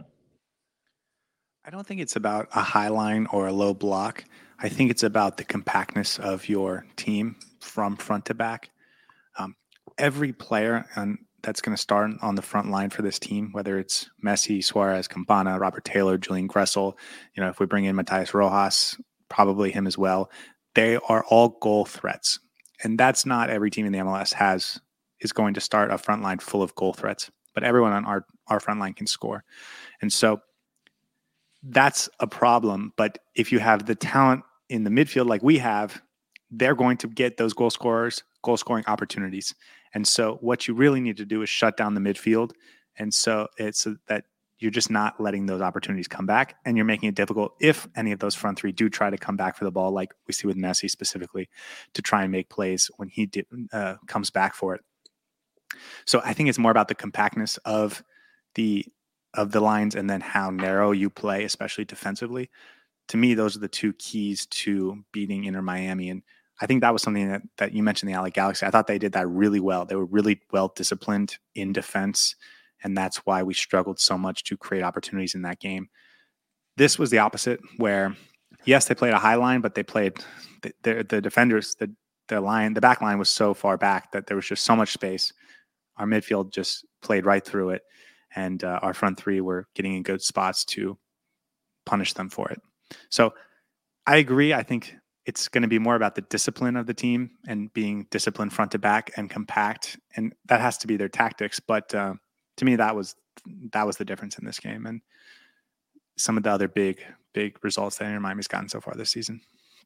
I don't think it's about a high line or a low block. I think it's about the compactness of your team from front to back. Every player that's going to start on the front line for this team, whether it's Messi, Suarez, Campana, Robert Taylor, Julian Gressel, if we bring in Matias Rojas, probably him as well, they are all goal threats. And that's not every team in the MLS is going to start a front line full of goal threats, but everyone on our front line can score. And so that's a problem. But if you have the talent in the midfield like we have, they're going to get those goal scoring opportunities. And so what you really need to do is shut down the midfield. And so it's that you're just not letting those opportunities come back, and you're making it difficult if any of those front three do try to come back for the ball, like we see with Messi specifically, to try and make plays when he comes back for it. So I think it's more about the compactness of the lines and then how narrow you play, especially defensively. To me, those are the two keys to beating Inter Miami. And I think that was something that you mentioned, the LA Galaxy. I thought they did that really well. They were really well disciplined in defense, and that's why we struggled so much to create opportunities in that game. This was the opposite, where yes, they played a high line, but they played the defenders, the back line was so far back that there was just so much space. Our midfield just played right through it, and our front three were getting in good spots to punish them for it. So I agree. I think it's going to be more about the discipline of the team and being disciplined front to back and compact, and that has to be their tactics. But to me, that was the difference in this game, and some of the other big results that Inter Miami's gotten so far this season.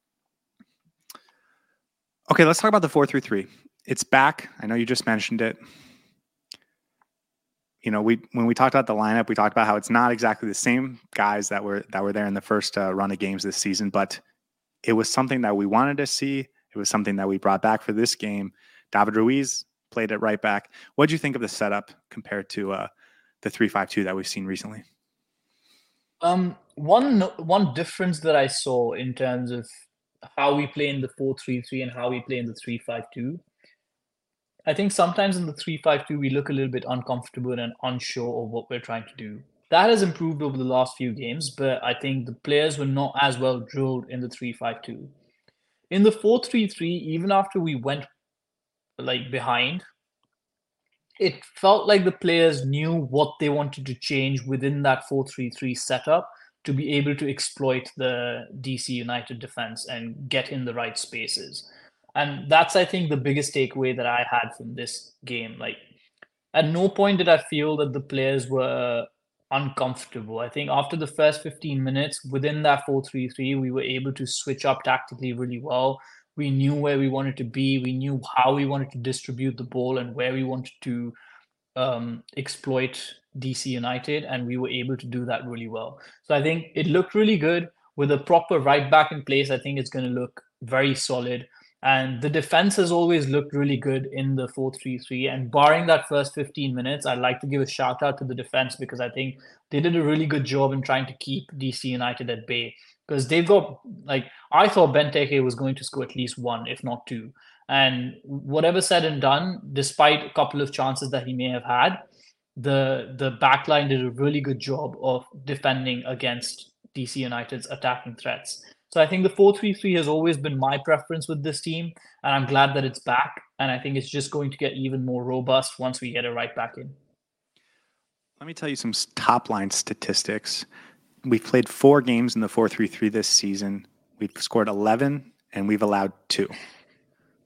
Okay, let's talk about the 4-3-3. It's back. I know you just mentioned it. When we talked about the lineup, we talked about how it's not exactly the same guys that were there in the first run of games this season, but it was something that we wanted to see. It was something that we brought back for this game. David Ruiz played at right back. What did you think of the setup compared to the 3-5-2 that we've seen recently? One difference that I saw in terms of how we play in the 4-3-3 and how we play in the 3-5-2. I think sometimes in the 3-5-2 we look a little bit uncomfortable and unsure of what we're trying to do. That has improved over the last few games, but I think the players were not as well drilled in the 3-5-2. In the 4-3-3, even after we went behind, it felt like the players knew what they wanted to change within that 4-3-3 setup to be able to exploit the DC United defense and get in the right spaces. And that's, I think, the biggest takeaway that I had from this game. At no point did I feel that the players were uncomfortable. I think after the first 15 minutes within that 4-3-3, we were able to switch up tactically really well. We knew where we wanted to be. We knew how we wanted to distribute the ball and where we wanted to exploit DC United, and we were able to do that really well. So I think it looked really good with a proper right back in place. I think it's going to look very solid. And the defense has always looked really good in the 4-3-3. And barring that first 15 minutes, I'd like to give a shout out to the defense because I think they did a really good job in trying to keep DC United at bay. Because they've got, I thought Benteke was going to score at least one, if not two. And whatever said and done, despite a couple of chances that he may have had, the back line did a really good job of defending against DC United's attacking threats. So I think the 4-3-3 has always been my preference with this team, and I'm glad that it's back. And I think it's just going to get even more robust once we get it right back in. Let me tell you some top line statistics. We've played 4 games in the 4-3-3 this season. We've scored 11, and we've allowed 2.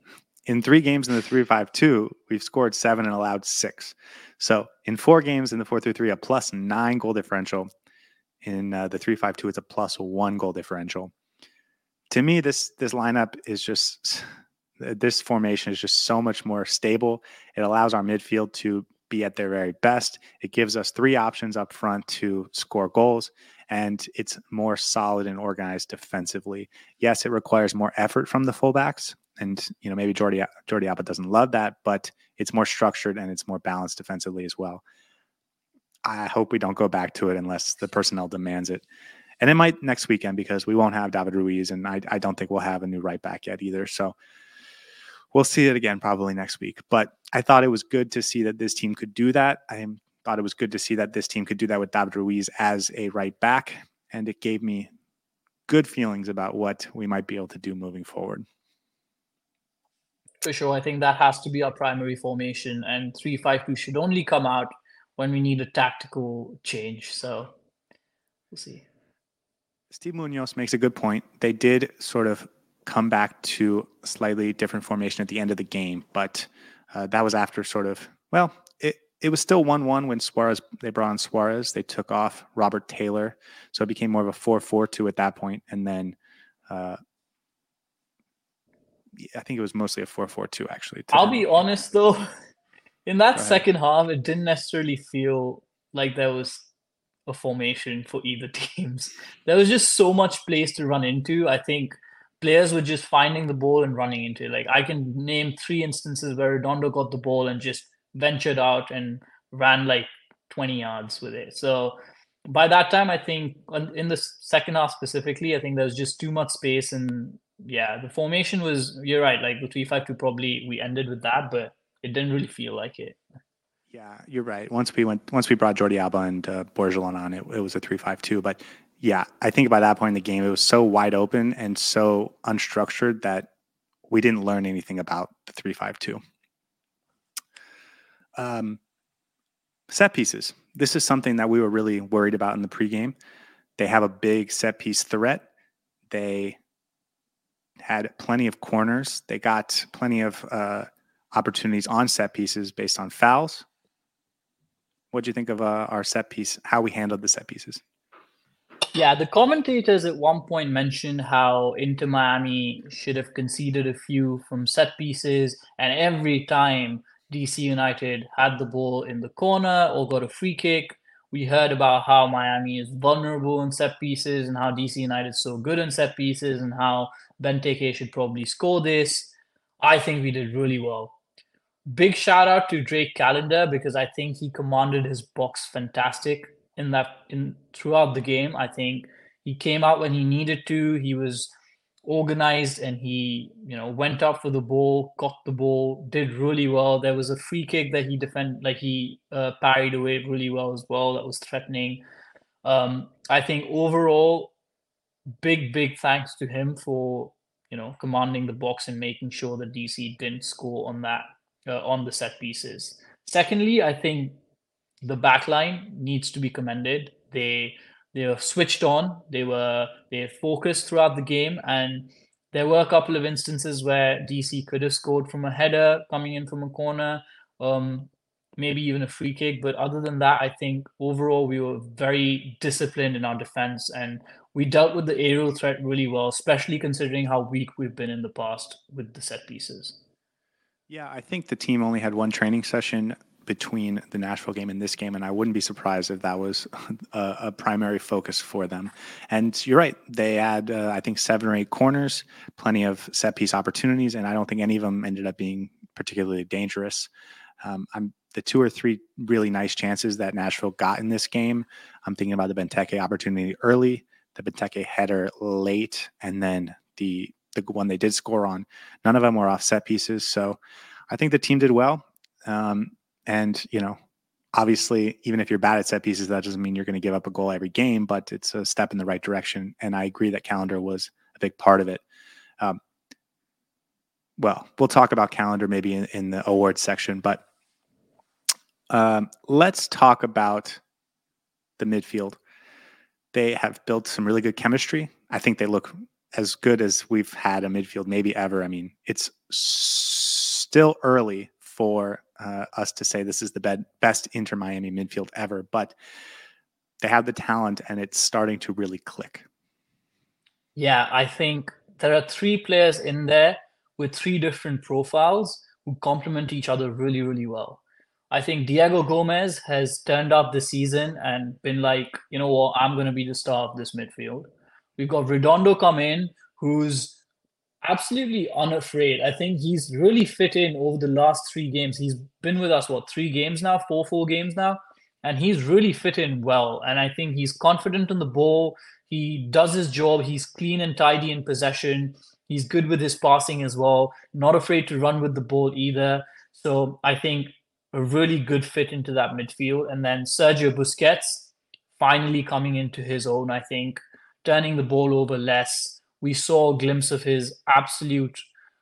in 3 games in the 3-5-2, we've scored 7 and allowed 6. So in 4 games in the 4-3-3, a +9 goal differential. In the 3-5-2, it's a +1 goal differential. To me, this lineup is just this formation is just so much more stable. It allows our midfield to be at their very best. It gives us 3 options up front to score goals, and it's more solid and organized defensively. Yes, it requires more effort from the fullbacks, and maybe Jordi Alba doesn't love that, but it's more structured and it's more balanced defensively as well. I hope we don't go back to it unless the personnel demands it. And it might next weekend because we won't have David Ruiz, and I don't think we'll have a new right back yet either. So we'll see it again probably next week. But I thought it was good to see that this team could do that. I thought it was good to see that this team could do that with David Ruiz as a right back. And it gave me good feelings about what we might be able to do moving forward. For sure. I think that has to be our primary formation, and 3-5-2 should only come out when we need a tactical change. So we'll see. Steve Munoz makes a good point. They did sort of come back to a slightly different formation at the end of the game, but that was after it was still 1-1 when they brought on Suarez. They took off Robert Taylor, so it became more of a 4-4-2 at that point, and then I think it was mostly a 4-4-2 actually. I'll be honest though, in that second half, it didn't necessarily feel like there was a formation for either teams. There was just so much place to run into. I think players were just finding the ball and running into it. Like, I can name 3 instances where Redondo got the ball and just ventured out and ran like 20 yards with it. So by that time, I think in the second half specifically, I think there was just too much space. And yeah, the formation was, you're right, like the 3-5-2 probably we ended with that, but it didn't really feel like it. Yeah, you're right. Once we brought Jordi Alba and Borgelon on, it was a 3-5-2. But yeah, I think by that point in the game, it was so wide open and so unstructured that we didn't learn anything about the 3-5-2. Set pieces. This is something that we were really worried about in the pregame. They have a big set piece threat. They had plenty of corners. They got plenty of opportunities on set pieces based on fouls. What do you think of our set piece, how we handled the set pieces? Yeah, the commentators at one point mentioned how Inter Miami should have conceded a few from set pieces, and every time DC United had the ball in the corner or got a free kick, we heard about how Miami is vulnerable in set pieces and how DC United is so good in set pieces and how Benteke should probably score this. I think we did really well. Big shout out to Drake Callender because I think he commanded his box fantastic in throughout the game. I think he came out when he needed to. He was organized and he went up for the ball, got the ball, did really well. There was a free kick that he parried away really well as well. That was threatening. I think overall, big thanks to him for commanding the box and making sure that DC didn't score on that on the set pieces. Secondly, I think the back line needs to be commended. They were switched on. They focused throughout the game, and there were a couple of instances where DC could have scored from a header coming in from a corner, maybe even a free kick. But other than that, I think overall we were very disciplined in our defense, and we dealt with the aerial threat really well, especially considering how weak we've been in the past with the set pieces. Yeah, I think the team only had one training session between the Nashville game and this game, and I wouldn't be surprised if that was a primary focus for them. And you're right, they had, I think, 7 or 8 corners, plenty of set-piece opportunities, and I don't think any of them ended up being particularly dangerous. The 2 or 3 really nice chances that Nashville got in this game, I'm thinking about the Benteke opportunity early, the Benteke header late, and then the one they did score on. None of them were off set pieces. So I think the team did well. And, obviously, even if you're bad at set pieces, that doesn't mean you're going to give up a goal every game, but it's a step in the right direction. And I agree that Callender was a big part of it. Well, we'll talk about Callender maybe in the awards section, but let's talk about the midfield. They have built some really good chemistry. I think they look as good as we've had a midfield maybe ever. I mean, it's still early for us to say this is the best Inter Miami midfield ever, but they have the talent and it's starting to really click. Yeah, I think there are three players in there with three different profiles who complement each other really, really well. I think Diego Gomez has turned up this season and been like, you know what, I'm going to be the star of this midfield. We've got Redondo come in, who's absolutely unafraid. I think he's really fit in over the last 3 games. He's been with us, what, 3 games now, four games now? And he's really fit in well. And I think he's confident on the ball. He does his job. He's clean and tidy in possession. He's good with his passing as well. Not afraid to run with the ball either. So I think a really good fit into that midfield. And then Sergio Busquets finally coming into his own, I think, turning the ball over less. We saw a glimpse of his absolute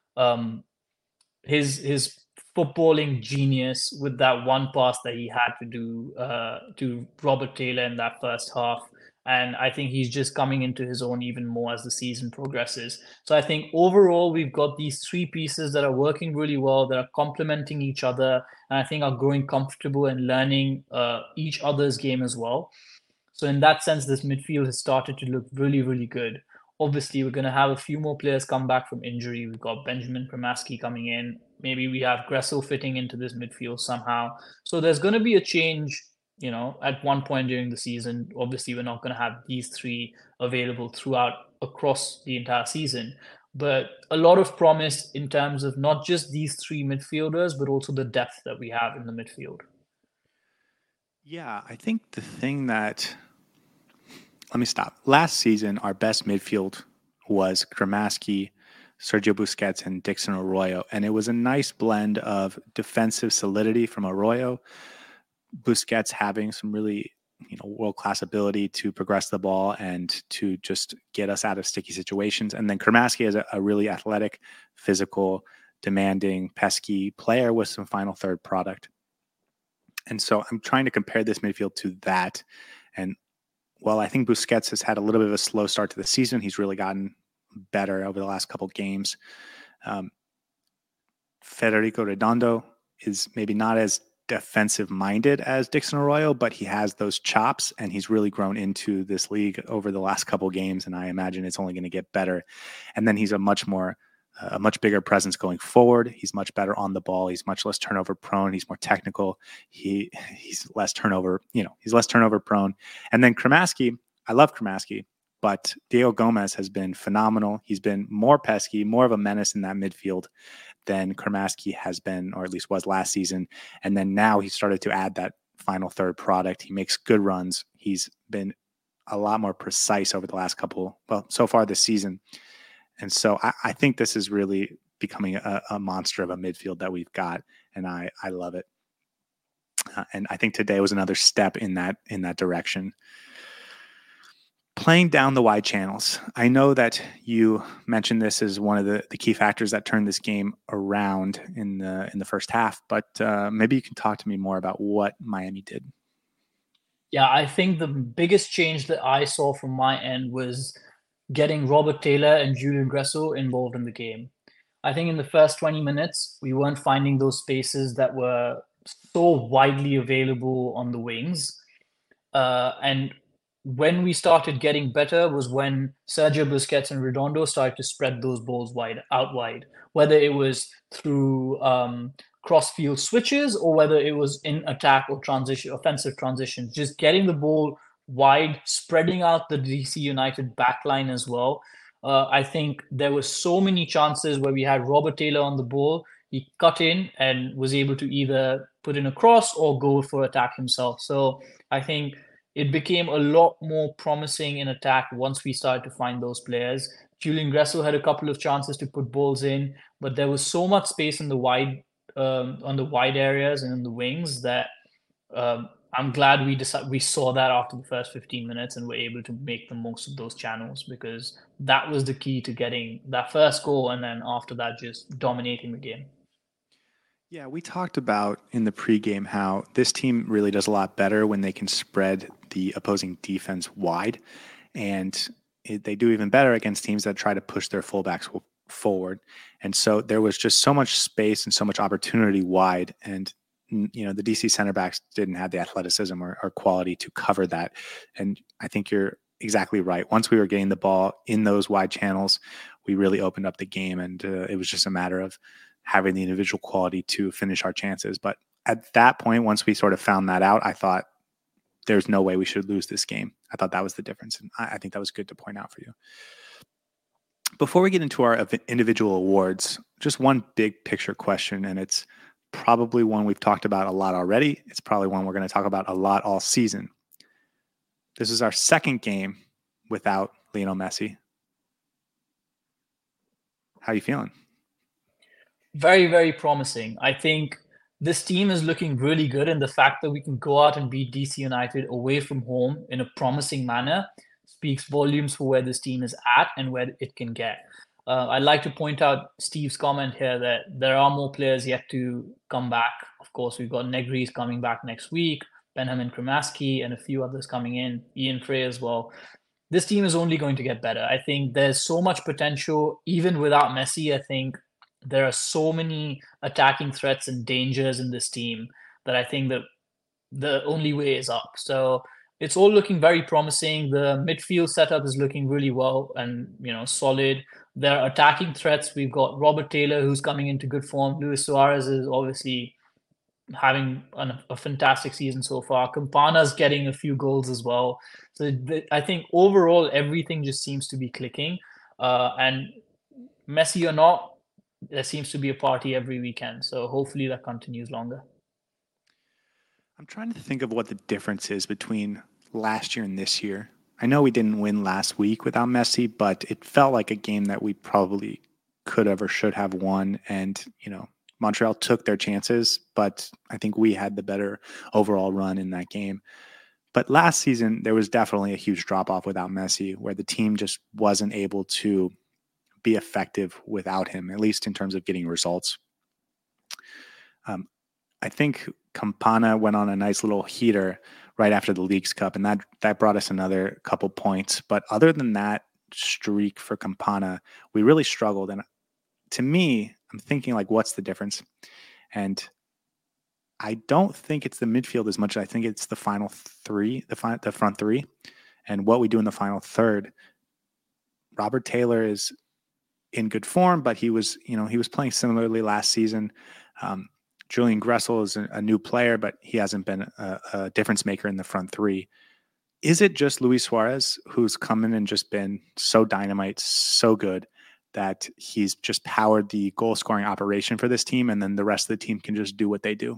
his footballing genius with that one pass that he had to do to Robert Taylor in that first half. And I think he's just coming into his own even more as the season progresses. So I think overall, we've got these three pieces that are working really well, that are complementing each other, and I think are growing comfortable and learning each other's game as well. So in that sense, this midfield has started to look really, really good. Obviously, we're going to have a few more players come back from injury. We've got Benjamin Pramaski coming in. Maybe we have Gressel fitting into this midfield somehow. So there's going to be a change, at one point during the season. Obviously, we're not going to have these three available throughout across the entire season. But a lot of promise in terms of not just these three midfielders, but also the depth that we have in the midfield. Yeah, I think the thing that let me stop. Last season, our best midfield was Kramaski, Sergio Busquets, and Dixon Arroyo. And it was a nice blend of defensive solidity from Arroyo, Busquets having some really world-class ability to progress the ball and to just get us out of sticky situations. And then Kramaski is a really athletic, physical, demanding, pesky player with some final third product. And so I'm trying to compare this midfield to that. And well, I think Busquets has had a little bit of a slow start to the season. He's really gotten better over the last couple of games. Federico Redondo is maybe not as defensive-minded as Dixon Arroyo, but he has those chops, and he's really grown into this league over the last couple of games, and I imagine it's only going to get better. And then he's a much bigger presence going forward. He's much better on the ball. He's much less turnover prone. He's more technical. He's less turnover, he's less turnover prone. And then Kramaski, I love Kramaski, but Diego Gomez has been phenomenal. He's been more pesky, more of a menace in that midfield than Kramaski has been, or at least was last season. And then now he started to add that final third product. He makes good runs. He's been a lot more precise over the last so far this season. And so I think this is really becoming a monster of a midfield that we've got, and I love it. And I think today was another step in that direction. Playing down the wide channels. I know that you mentioned this as one of the key factors that turned this game around in the first half, but maybe you can talk to me more about what Miami did. Yeah, I think the biggest change that I saw from my end was getting Robert Taylor and Julian Gressel involved in the game. I think in the first 20 minutes, we weren't finding those spaces that were so widely available on the wings. And when we started getting better was when Sergio Busquets and Redondo started to spread those balls out wide, whether it was through cross-field switches or whether it was in attack or offensive transitions, just getting the ball wide, spreading out the DC United backline as well. I think there were so many chances where we had Robert Taylor on the ball. He cut in and was able to either put in a cross or go for attack himself. So I think it became a lot more promising in attack once we started to find those players. Julian Gressel had a couple of chances to put balls in, but there was so much space in the wide on the wide areas and in the wings that I'm glad we saw that after the first 15 minutes and were able to make the most of those channels, because that was the key to getting that first goal, and then after that just dominating the game. Yeah, we talked about in the pregame how this team really does a lot better when they can spread the opposing defense wide, and they do even better against teams that try to push their fullbacks forward. And so there was just so much space and so much opportunity wide. And, the DC center backs didn't have the athleticism or quality to cover that. And I think you're exactly right. Once we were getting the ball in those wide channels, we really opened up the game. And it was just a matter of having the individual quality to finish our chances. But at that point, once we sort of found that out, I thought there's no way we should lose this game. I thought that was the difference. And I think that was good to point out for you. Before we get into our individual awards, just one big picture question, and it's probably one we've talked about a lot already. It's probably one we're going to talk about a lot all season. This is our second game without Lionel Messi. How are you feeling? Very, very promising. I think this team is looking really good, and the fact that we can go out and beat DC United away from home in a promising manner speaks volumes for where this team is at and where it can get. I'd like to point out Steve's comment here that there are more players yet to come back. Of course, we've got Negris coming back next week, Benjamin Kremaski, and a few others coming in, Ian Frey as well. This team is only going to get better. I think there's so much potential, even without Messi. I think there are so many attacking threats and dangers in this team that I think that the only way is up. So it's all looking very promising. The midfield setup is looking really well and solid. There are attacking threats. We've got Robert Taylor, who's coming into good form. Luis Suarez is obviously having a fantastic season so far. Campana's getting a few goals as well. So I think overall everything just seems to be clicking. And Messi or not, there seems to be a party every weekend. So hopefully that continues longer. I'm trying to think of what the difference is between last year and this year. I know we didn't win last week without Messi, but it felt like a game that we probably could have or should have won. And, Montreal took their chances, but I think we had the better overall run in that game. But last season, there was definitely a huge drop-off without Messi, where the team just wasn't able to be effective without him, at least in terms of getting results. I think Campana went on a nice little heater right after the Leagues Cup, and that brought us another couple points. But other than that streak for Campana, we really struggled. And to me, I'm thinking what's the difference? And I don't think it's the midfield as much as I think it's the final three, the front three, and what we do in the final third. Robert Taylor is in good form, but he was playing similarly last season. Julian Gressel is a new player, but he hasn't been a difference maker in the front three. Is it just Luis Suarez who's come in and just been so dynamite, so good that he's just powered the goal scoring operation for this team, and then the rest of the team can just do what they do?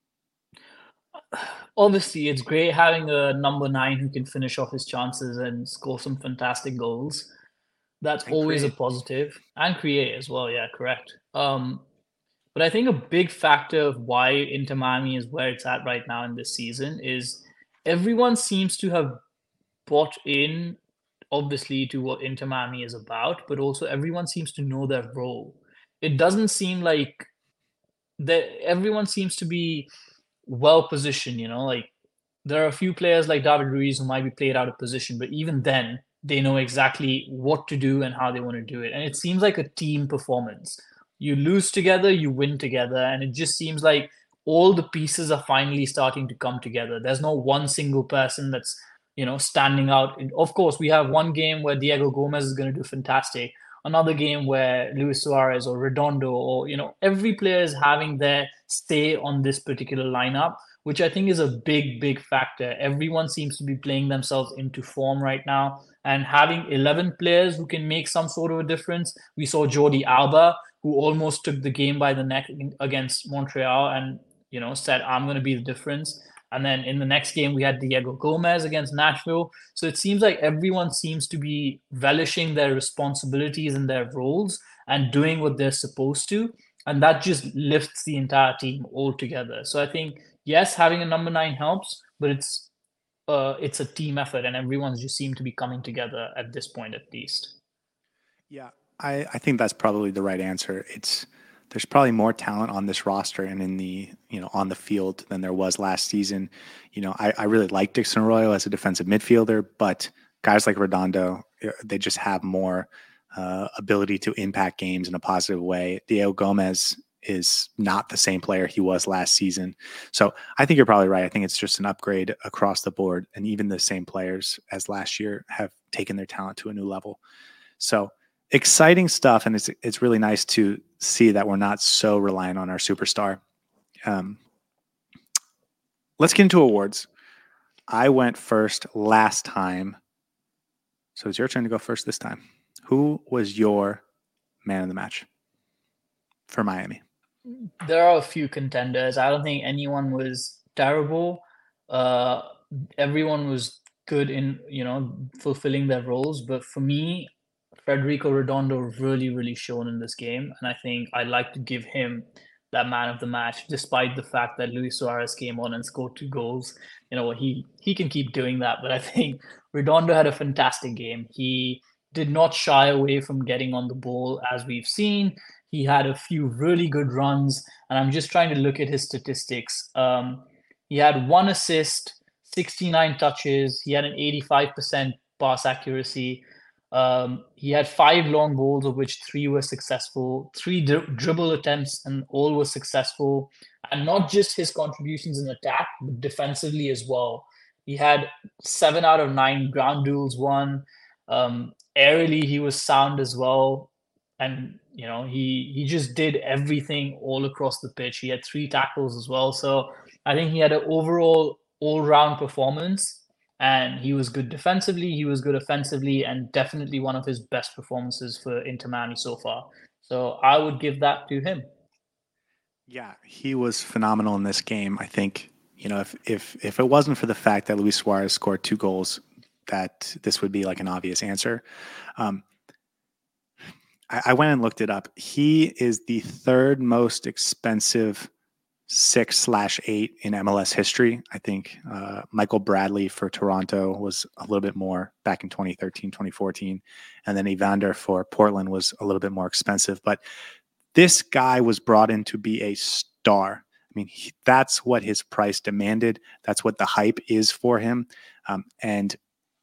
Obviously, it's great having a number 9 who can finish off his chances and score some fantastic goals. That's always a positive, and create as well. Yeah, correct. But I think a big factor of why Inter Miami is where it's at right now in this season is everyone seems to have bought in, obviously, to what Inter Miami is about, but also everyone seems to know their role. It doesn't seem like that everyone seems to be well positioned, there are a few players like David Ruiz who might be played out of position, but even then, they know exactly what to do and how they want to do it. And it seems like a team performance. You lose together, you win together, and it just seems like all the pieces are finally starting to come together. There's no one single person that's standing out. And of course, we have one game where Diego Gomez is going to do fantastic. Another game where Luis Suarez or Redondo or every player is having their stay on this particular lineup, which I think is a big, big factor. Everyone seems to be playing themselves into form right now, and having 11 players who can make some sort of a difference. We saw Jordi Alba, who almost took the game by the neck against Montreal and said, I'm going to be the difference. And then in the next game, we had Diego Gomez against Nashville. So it seems like everyone seems to be relishing their responsibilities and their roles and doing what they're supposed to. And that just lifts the entire team altogether. So I think, yes, having a number 9 helps, but it's a team effort and everyone's just seemed to be coming together at this point, at least. Yeah, I think that's probably the right answer. There's probably more talent on this roster and in the on the field than there was last season. I really like Dixon Arroyo as a defensive midfielder, but guys like Redondo, they just have more ability to impact games in a positive way. Diego Gomez is not the same player he was last season. So I think you're probably right. I think it's just an upgrade across the board. And even the same players as last year have taken their talent to a new level. So exciting stuff. And it's really nice to see that we're not so reliant on our superstar. Let's get into awards. I went first last time. So it's your turn to go first this time. Who was your man of the match for Miami? There are a few contenders. I don't think anyone was terrible. Uh, Everyone was good in, fulfilling their roles. But for me, Federico Redondo really, really shone in this game. And I think I'd like to give him that man of the match, despite the fact that Luis Suarez came on and scored 2 goals. He can keep doing that. But I think Redondo had a fantastic game. He did not shy away from getting on the ball, as we've seen. He had a few really good runs, and I'm just trying to look at his statistics. He had 1 assist, 69 touches. He had an 85% pass accuracy. He had 5 long balls, of which 3 were successful, 3 dribble attempts, and all were successful. And not just his contributions in attack, but defensively as well. He had 7 out of 9 ground duels won. Aerially, he was sound as well. And he just did everything all across the pitch. He had 3 tackles as well. So I think he had an overall all-round performance, and he was good defensively, he was good offensively, and definitely one of his best performances for Inter Miami so far. So I would give that to him. Yeah, he was phenomenal in this game. I think, if it wasn't for the fact that Luis Suarez scored 2 goals, that this would be like an obvious answer. I went and looked it up. He is the 3rd most expensive 6/8 in MLS history. I think Michael Bradley for Toronto was a little bit more back in 2013, 2014. And then Evander for Portland was a little bit more expensive. But this guy was brought in to be a star. I mean, that's what his price demanded. That's what the hype is for him. And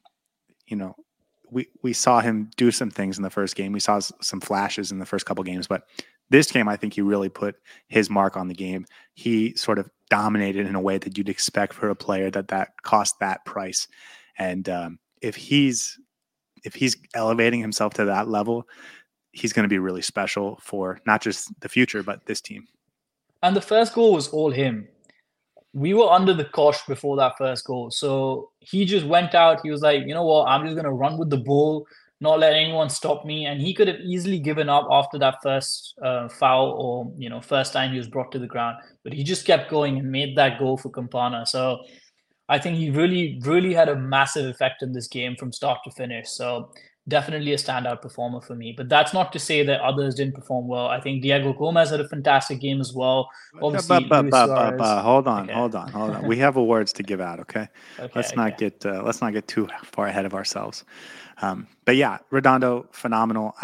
we saw him do some things in the first game. We saw some flashes in the first couple games, but this game, I think he really put his mark on the game. He sort of dominated in a way that you'd expect for a player that cost that price. And if he's elevating himself to that level, he's going to be really special for not just the future, but this team. And the first goal was all him. We were under the cosh before that first goal. So he just went out. He was like, you know what? I'm just going to run with the ball, not let anyone stop me. And he could have easily given up after that first foul or, first time he was brought to the ground. But he just kept going and made that goal for Campana. So I think he really, really had a massive effect in this game from start to finish. So definitely a standout performer for me. But that's not to say that others didn't perform well. I think Diego Gomez had a fantastic game as well. Obviously, Luis Suarez. Hold on. We have awards to give out. Okay, let's not get too far ahead of ourselves. But yeah, Redondo, phenomenal.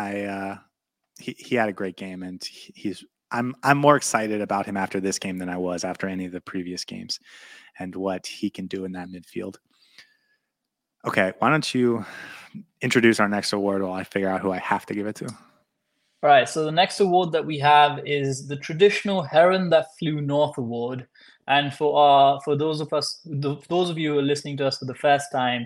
He had a great game, and I'm more excited about him after this game than I was after any of the previous games, and what he can do in that midfield. Okay, why don't you introduce our next award while I figure out who I have to give it to? All right, so the next award that we have is the traditional Heron That Flew North award. And for those of you who are listening to us for the first time,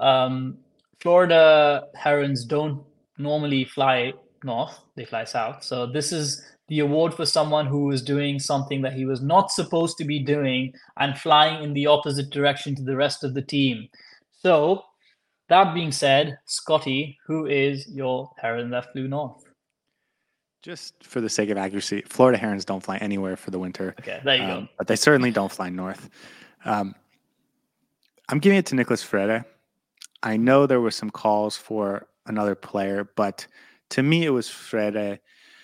Florida herons don't normally fly north; they fly south. So this is the award for someone who is doing something that he was not supposed to be doing and flying in the opposite direction to the rest of the team. So that being said, Scotty, who is your heron that flew north? Just for the sake of accuracy, Florida herons don't fly anywhere for the winter. Okay, there you go. But they certainly don't fly north. I'm giving it to Nicolas Freire. I know there were some calls for another player, but to me it was Freire.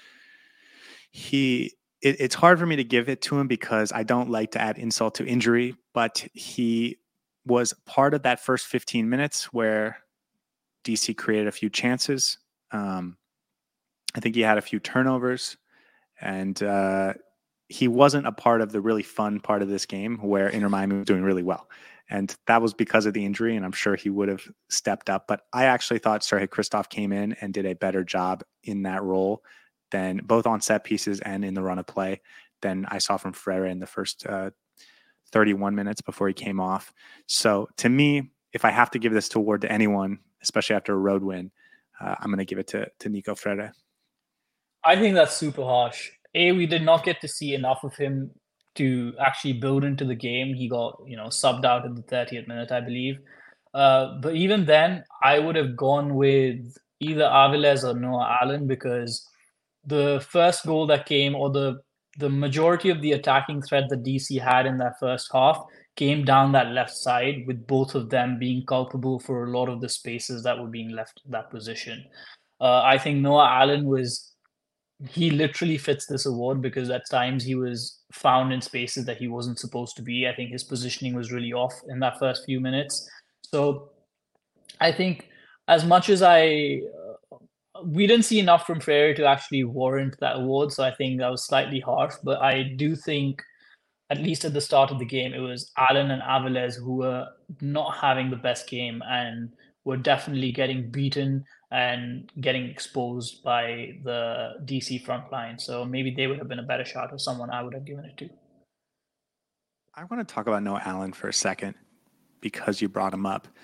It's hard for me to give it to him because I don't like to add insult to injury, but he was part of that first 15 minutes where DC created a few chances. I think he had a few turnovers, and he wasn't a part of the really fun part of this game where Inter Miami was doing really well. And that was because of the injury, and I'm sure he would have stepped up. But I actually thought Serhii Kristoff came in and did a better job in that role than both on set pieces and in the run of play than I saw from Freire in the first 31 minutes before he came off. So to me, if I have to give this award to anyone, especially after a road win, I'm going to give it to Nico Freire. I think that's super harsh. We did not get to see enough of him to actually build into the game. He got, subbed out in the 30th minute, I believe. But even then, I would have gone with either Aviles or Noah Allen, because the first goal that came, or the majority of the attacking threat that DC had in that first half, came down that left side, with both of them being culpable for a lot of the spaces that were being left in that position. I think Noah Allen he literally fits this award, because at times he was found in spaces that he wasn't supposed to be. I think his positioning was really off in that first few minutes. So I think, as much as we didn't see enough from Freire to actually warrant that award. So I think that was slightly harsh, but I do think, at least at the start of the game, it was Allen and Aviles who were not having the best game and were definitely getting beaten and getting exposed by the DC front line. So maybe they would have been a better shot, or someone I would have given it to. I want to talk about Noah Allen for a second because you brought him up.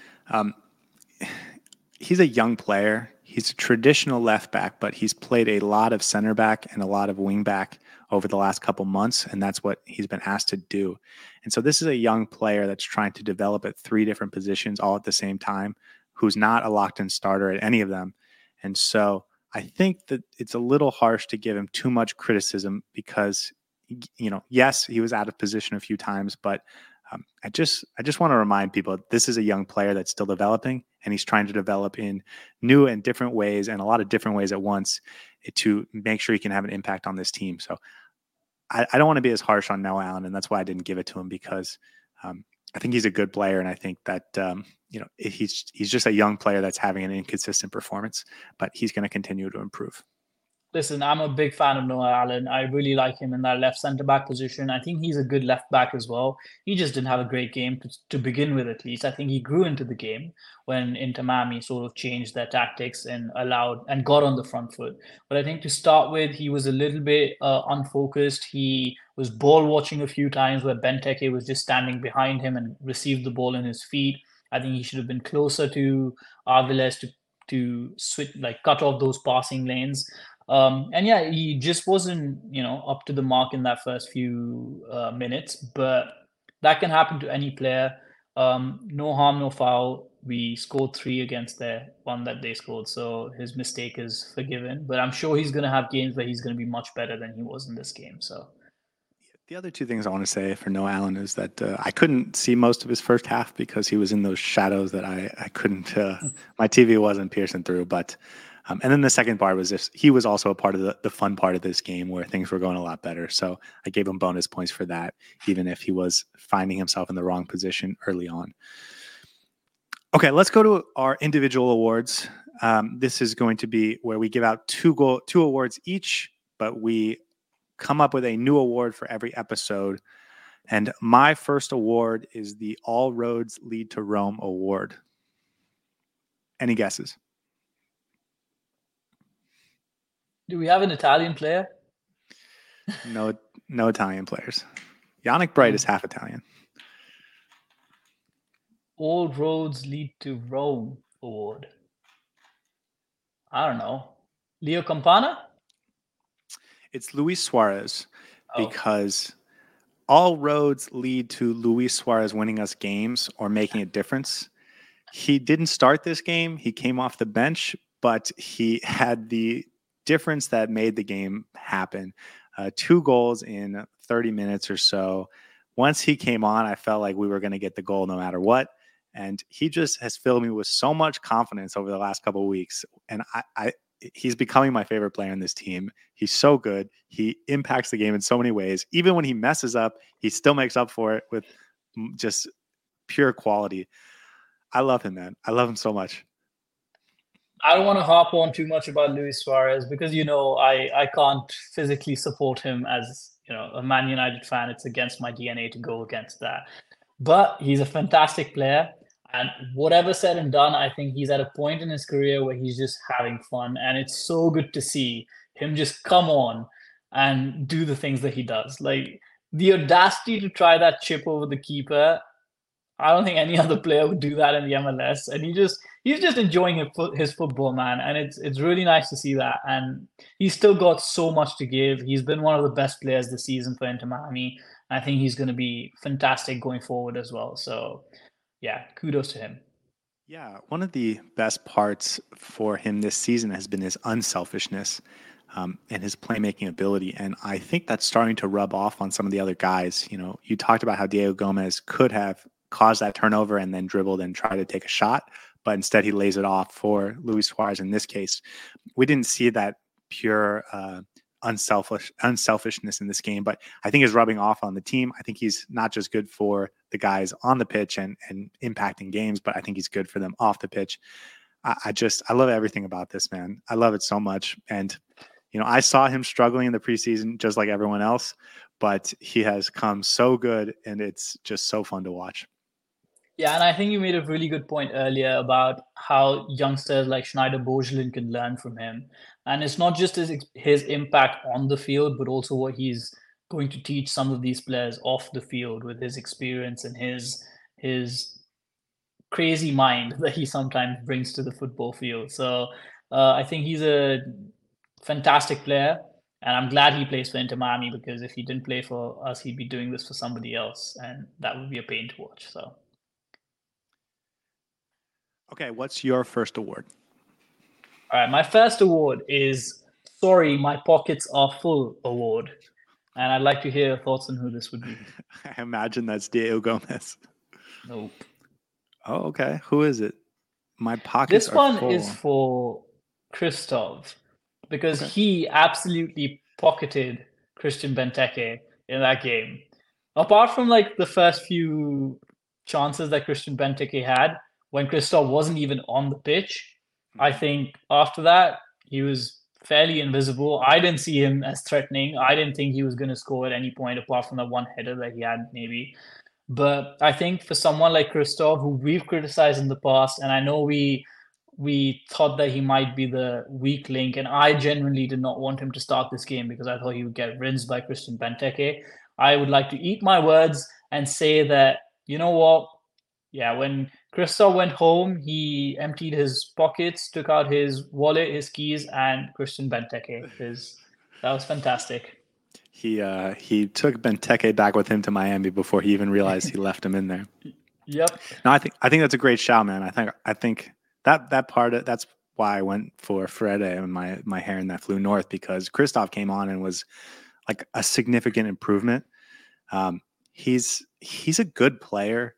He's a young player. He's a traditional left back, but he's played a lot of center back and a lot of wing back over the last couple months, and that's what he's been asked to do. And so this is a young player that's trying to develop at 3 different positions all at the same time, who's not a locked-in starter at any of them. And so I think that it's a little harsh to give him too much criticism because, yes, he was out of position a few times, but I just want to remind people this is a young player that's still developing, and he's trying to develop in new and different ways, and a lot of different ways at once, to make sure he can have an impact on this team. So I don't want to be as harsh on Noah Allen, and that's why I didn't give it to him, because I think he's a good player, and I think that he's just a young player that's having an inconsistent performance, but he's going to continue to improve. Listen, I'm a big fan of Noah Allen. I really like him in that left centre back position. I think he's a good left back as well. He just didn't have a great game to begin with, at least. I think he grew into the game when Inter Miami sort of changed their tactics and got on the front foot. But I think to start with, he was a little bit unfocused. He was ball watching a few times where Benteke was just standing behind him and received the ball in his feet. I think he should have been closer to Aviles to switch, cut off those passing lanes. And yeah, he just wasn't, up to the mark in that first few minutes, but that can happen to any player. No harm, no foul. We scored 3 against the one that they scored, so his mistake is forgiven. But I'm sure he's going to have games where he's going to be much better than he was in this game. So the other 2 things I want to say for Noah Allen is that I couldn't see most of his first half because he was in those shadows that I couldn't, my TV wasn't piercing through, but and then the second part was this: he was also a part of the fun part of this game where things were going a lot better. So I gave him bonus points for that, even if he was finding himself in the wrong position early on. Okay, let's go to our individual awards. This is going to be where we give out 2 awards each, but we come up with a new award for every episode. And my first award is the All Roads Lead to Rome award. Any guesses? do we have an Italian player? No Italian players. Yannick Bright is half Italian. All Roads Lead to Rome award. I don't know. Leo Campana? It's Luis Suarez, because all roads lead to Luis Suarez winning us games or making a difference. He didn't start this game. He came off the bench, but he had the difference that made the game happen. 2 goals in 30 minutes or so. Once he came on, I felt like we were going to get the goal no matter what. And he just has filled me with so much confidence over the last couple of weeks. And he's becoming my favorite player in this team. He's so good. He impacts the game in so many ways. Even when he messes up, he still makes up for it with just pure quality. I love him, man. I love him so much. I don't want to harp on too much about Luis Suarez because, I can't physically support him as, a Man United fan. It's against my DNA to go against that. But he's a fantastic player. And whatever said and done, I think he's at a point in his career where he's just having fun. And it's so good to see him just come on and do the things that he does. Like the audacity to try that chip over the keeper, I don't think any other player would do that in the MLS. And he's just enjoying his football, man. And it's really nice to see that. And he's still got so much to give. He's been one of the best players this season for Inter Miami. I think he's going to be fantastic going forward as well. So yeah, kudos to him. Yeah, one of the best parts for him this season has been his unselfishness and his playmaking ability. And I think that's starting to rub off on some of the other guys. You know, you talked about how Diego Gomez could have caused that turnover and then dribbled and tried to take a shot, but instead he lays it off for Luis Suarez in this case. We didn't see that pure unselfishness in this game, but I think is rubbing off on the team. I think he's not just good for the guys on the pitch and impacting games, but I think he's good for them off the pitch. I love everything about this, man. I love it so much. And, you know, I saw him struggling in the preseason just like everyone else, but he has come so good and it's just so fun to watch. Yeah, and I think you made a really good point earlier about how youngsters like Schneider Bogelin can learn from him. And it's not just his impact on the field, but also what he's going to teach some of these players off the field with his experience and his crazy mind that he sometimes brings to the football field. So I think he's a fantastic player. And I'm glad he plays for Inter Miami because if he didn't play for us, he'd be doing this for somebody else. And that would be a pain to watch. So. Okay, what's your first award? All right, my first award is Sorry, My Pockets Are Full award. And I'd like to hear your thoughts on who this would be. I imagine that's Diego Gomez. Nope. Oh, okay. Who is it? My pockets This are one full. is for Christoph because Okay. he absolutely pocketed Christian Benteke in that game. Apart from like the first few chances that Christian Benteke had when Christoph wasn't even on the pitch, I think after that he was fairly invisible. I didn't see him as threatening. I didn't think he was going to score at any point apart from that one header that he had maybe. But I think for someone like Christoph, who we've criticized in the past, and I know we thought that he might be the weak link, and I genuinely did not want him to start this game because I thought he would get rinsed by Christian Benteke. I would like to eat my words and say that, you know what? Yeah, when Christoph went home, he emptied his pockets, took out his wallet, his keys, and Christian Benteke. That was fantastic. He took Benteke back with him to Miami before he even realized he left him in there. Yep. No, I think that's a great shout, man. I think that part that's why I went for Fred and my hair and that flew north because Christoph came on and was like a significant improvement. He's a good player.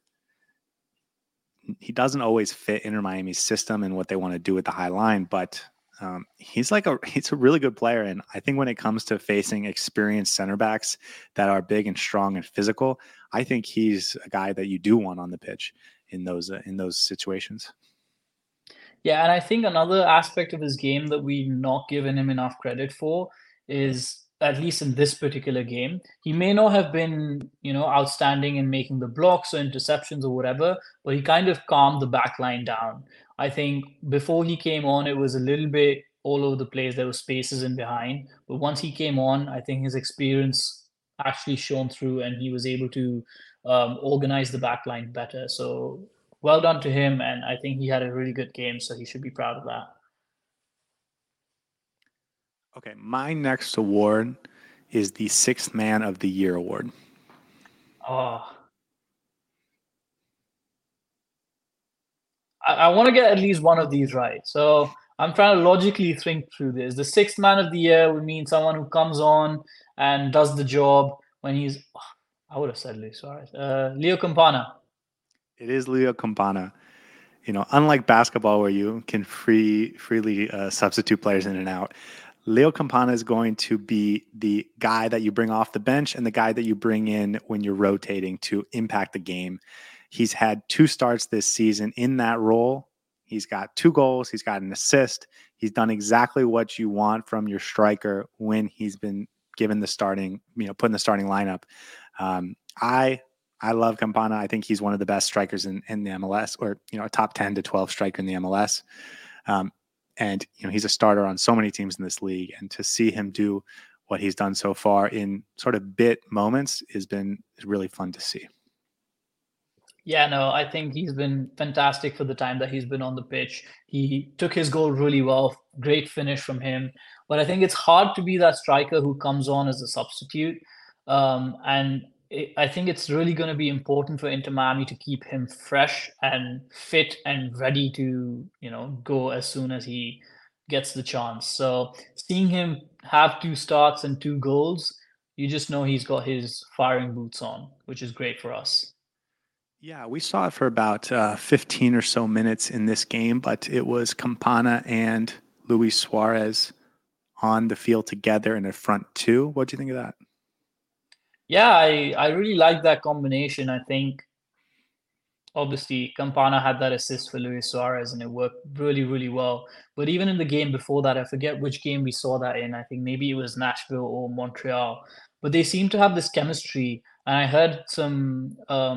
He doesn't always fit Inter Miami's system and what they want to do with the high line, but he's a really good player. And I think when it comes to facing experienced center backs that are big and strong and physical, I think he's a guy that you do want on the pitch in those situations. Yeah, and I think another aspect of his game that we've not given him enough credit for is at least in this particular game, he may not have been, outstanding in making the blocks or interceptions or whatever, but he kind of calmed the back line down. I think before he came on, it was a little bit all over the place. There were spaces in behind, but once he came on, I think his experience actually shone through, and he was able to organize the back line better. So well done to him, and I think he had a really good game, so he should be proud of that. Okay, my next award is the Sixth Man of the Year award. Oh, I want to get at least one of these right. So I'm trying to logically think through this. The sixth man of the year would mean someone who comes on and does the job when he's. I would have said Luis Suarez. Leo Campana. It is Leo Campana. You know, unlike basketball where you can freely substitute players in and out, Leo Campana is going to be the guy that you bring off the bench and the guy that you bring in when you're rotating to impact the game. He's had 2 starts this season in that role. He's got 2 goals. He's got an assist. He's done exactly what you want from your striker when he's been given the starting, put in the starting lineup. I I love Campana. I think he's one of the best strikers in the MLS, or a top 10 to 12 striker in the MLS. Um, and he's a starter on so many teams in this league, and to see him do what he's done so far in sort of bit moments is really fun to see. Yeah, no, I think he's been fantastic for the time that he's been on the pitch. He took his goal really well, great finish from him. But I think it's hard to be that striker who comes on as a substitute. I think it's really going to be important for Inter Miami to keep him fresh and fit and ready to, go as soon as he gets the chance. So seeing him have two starts and two goals, you just know he's got his firing boots on, which is great for us. Yeah, we saw it for about 15 or so minutes in this game, but it was Campana and Luis Suarez on the field together in a front two. What do you think of that? Yeah, I really like that combination. I think obviously Campana had that assist for Luis Suarez and it worked really, really well. But even in the game before that, I forget which game we saw that in. I think maybe it was Nashville or Montreal. But they seem to have this chemistry. And I heard some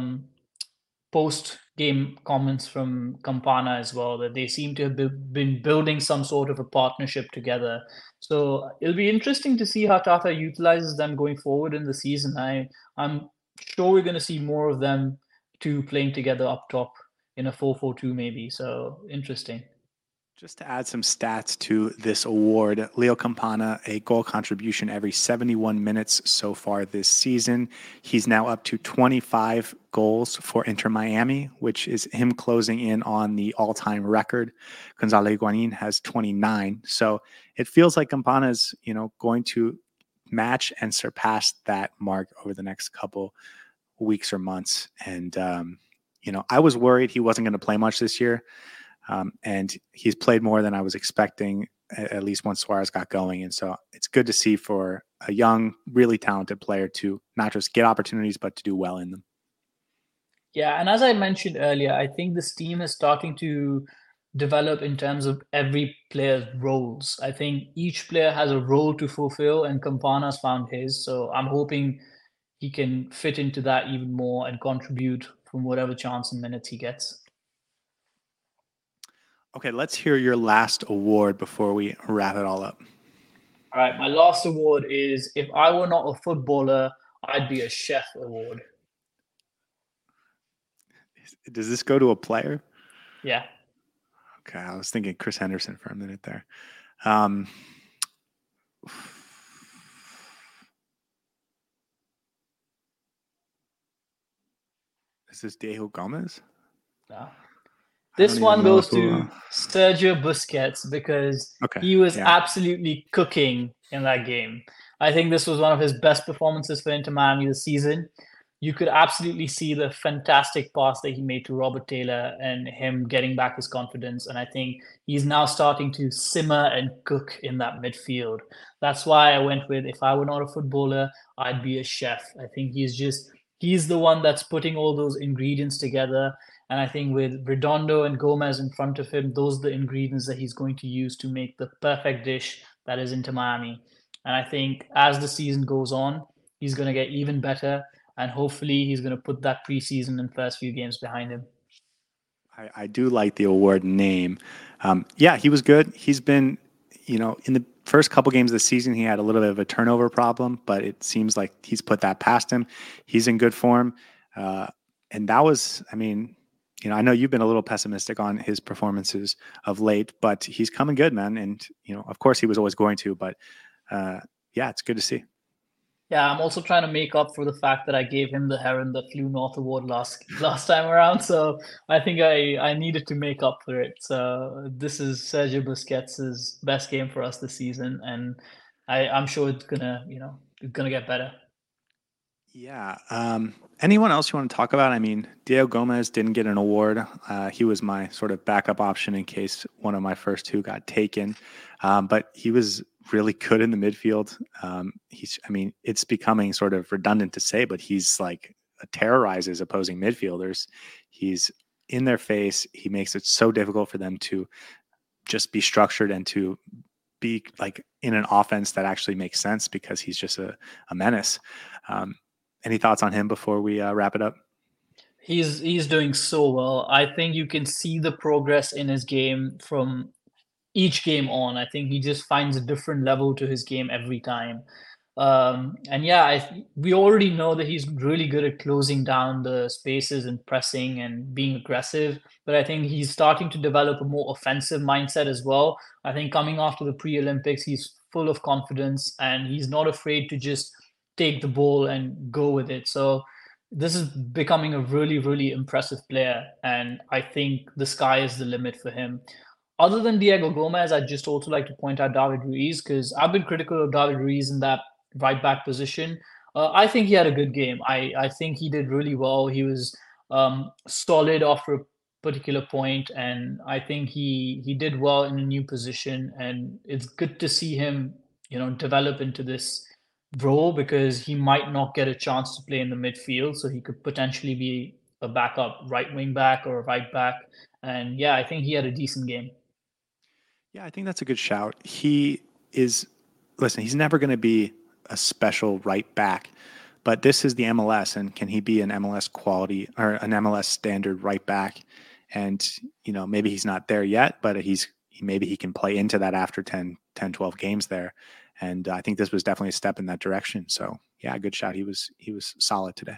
post game comments from Campana as well that they seem to have been building some sort of a partnership together. So it'll be interesting to see how Tata utilizes them going forward in the season. I'm sure we're going to see more of them two playing together up top in a 4-4-2 maybe. So interesting. Just to add some stats to this award, Leo Campana, a goal contribution every 71 minutes so far this season. He's now up to 25 goals for Inter Miami, which is him closing in on the all-time record. Gonzalo Higuain has 29. So it feels like Campana is, going to match and surpass that mark over the next couple weeks or months. And, I was worried he wasn't going to play much this year. And he's played more than I was expecting, at least once Suarez got going. And so it's good to see for a young, really talented player to not just get opportunities, but to do well in them. Yeah, and as I mentioned earlier, I think this team is starting to develop in terms of every player's roles. I think each player has a role to fulfill, and Campana's found his. So I'm hoping he can fit into that even more and contribute from whatever chance and minutes he gets. Okay, let's hear your last award before we wrap it all up. All right, my last award is If I Were Not a Footballer, I'd Be a Chef award. Does this go to a player? Yeah. Okay, I was thinking Chris Henderson for a minute there. Um, is this Diego Gomez? No. This one goes to Sergio Busquets because he was absolutely cooking in that game. I think this was one of his best performances for Inter Miami this season. You could absolutely see the fantastic pass that he made to Robert Taylor and him getting back his confidence. And I think he's now starting to simmer and cook in that midfield. That's why I went with, if I were not a footballer, I'd be a chef. I think he's the one that's putting all those ingredients together. And I think with Redondo and Gomez in front of him, those are the ingredients that he's going to use to make the perfect dish that is Inter Miami. And I think as the season goes on, he's going to get even better. And hopefully he's going to put that preseason and first few games behind him. I do like the award name. Yeah, he was good. He's been, in the first couple games of the season, he had a little bit of a turnover problem, but it seems like he's put that past him. He's in good form. And that was, I know you've been a little pessimistic on his performances of late, but he's coming good, man. And, of course he was always going to, but yeah, it's good to see. Yeah, I'm also trying to make up for the fact that I gave him the Heron that Flew North award last time around. So I think I needed to make up for it. So this is Sergio Busquets' best game for us this season, and I'm sure it's gonna get better. Yeah. Anyone else you want to talk about? Diego Gomez didn't get an award. He was my sort of backup option in case one of my first two got taken. But he was really good in the midfield. It's becoming sort of redundant to say, but he's like terrorizes opposing midfielders. He's in their face. He makes it so difficult for them to just be structured and to be like in an offense that actually makes sense because he's just a menace. Any thoughts on him before we wrap it up? He's doing so well. I think you can see the progress in his game from each game on. I think he just finds a different level to his game every time. And yeah, we already know that he's really good at closing down the spaces and pressing and being aggressive. But I think he's starting to develop a more offensive mindset as well. I think coming after the pre-Olympics, he's full of confidence and he's not afraid to just take the ball and go with it. So this is becoming a really, really impressive player. And I think the sky is the limit for him. Other than Diego Gomez, I'd just also like to point out David Ruiz because I've been critical of David Ruiz in that right back position. I think he had a good game. I think he did really well. He was solid after a particular point, and I think he did well in a new position. And it's good to see him, develop into this role because he might not get a chance to play in the midfield, so he could potentially be a backup right wing back or a right back. And yeah, I think he had a decent game. Yeah, I think that's a good shout. He is, listen, he's never going to be a special right back, but this is the MLS, and can he be an MLS quality or an MLS standard right back? And, maybe he's not there yet, but maybe he can play into that after 12 games there. And I think this was definitely a step in that direction. So yeah, good shot. He was solid today.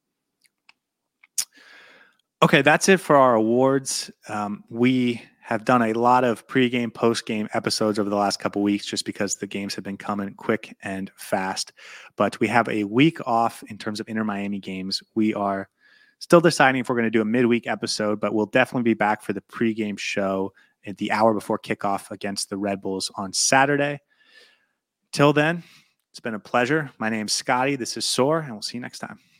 Okay, that's it for our awards. We have done a lot of pregame, postgame episodes over the last couple of weeks just because the games have been coming quick and fast. But we have a week off in terms of Inter Miami games. We are still deciding if we're going to do a midweek episode, but we'll definitely be back for the pregame show at the hour before kickoff against the Red Bulls on Saturday. Till then, it's been a pleasure. My name's Scotty. This is Soar, and we'll see you next time.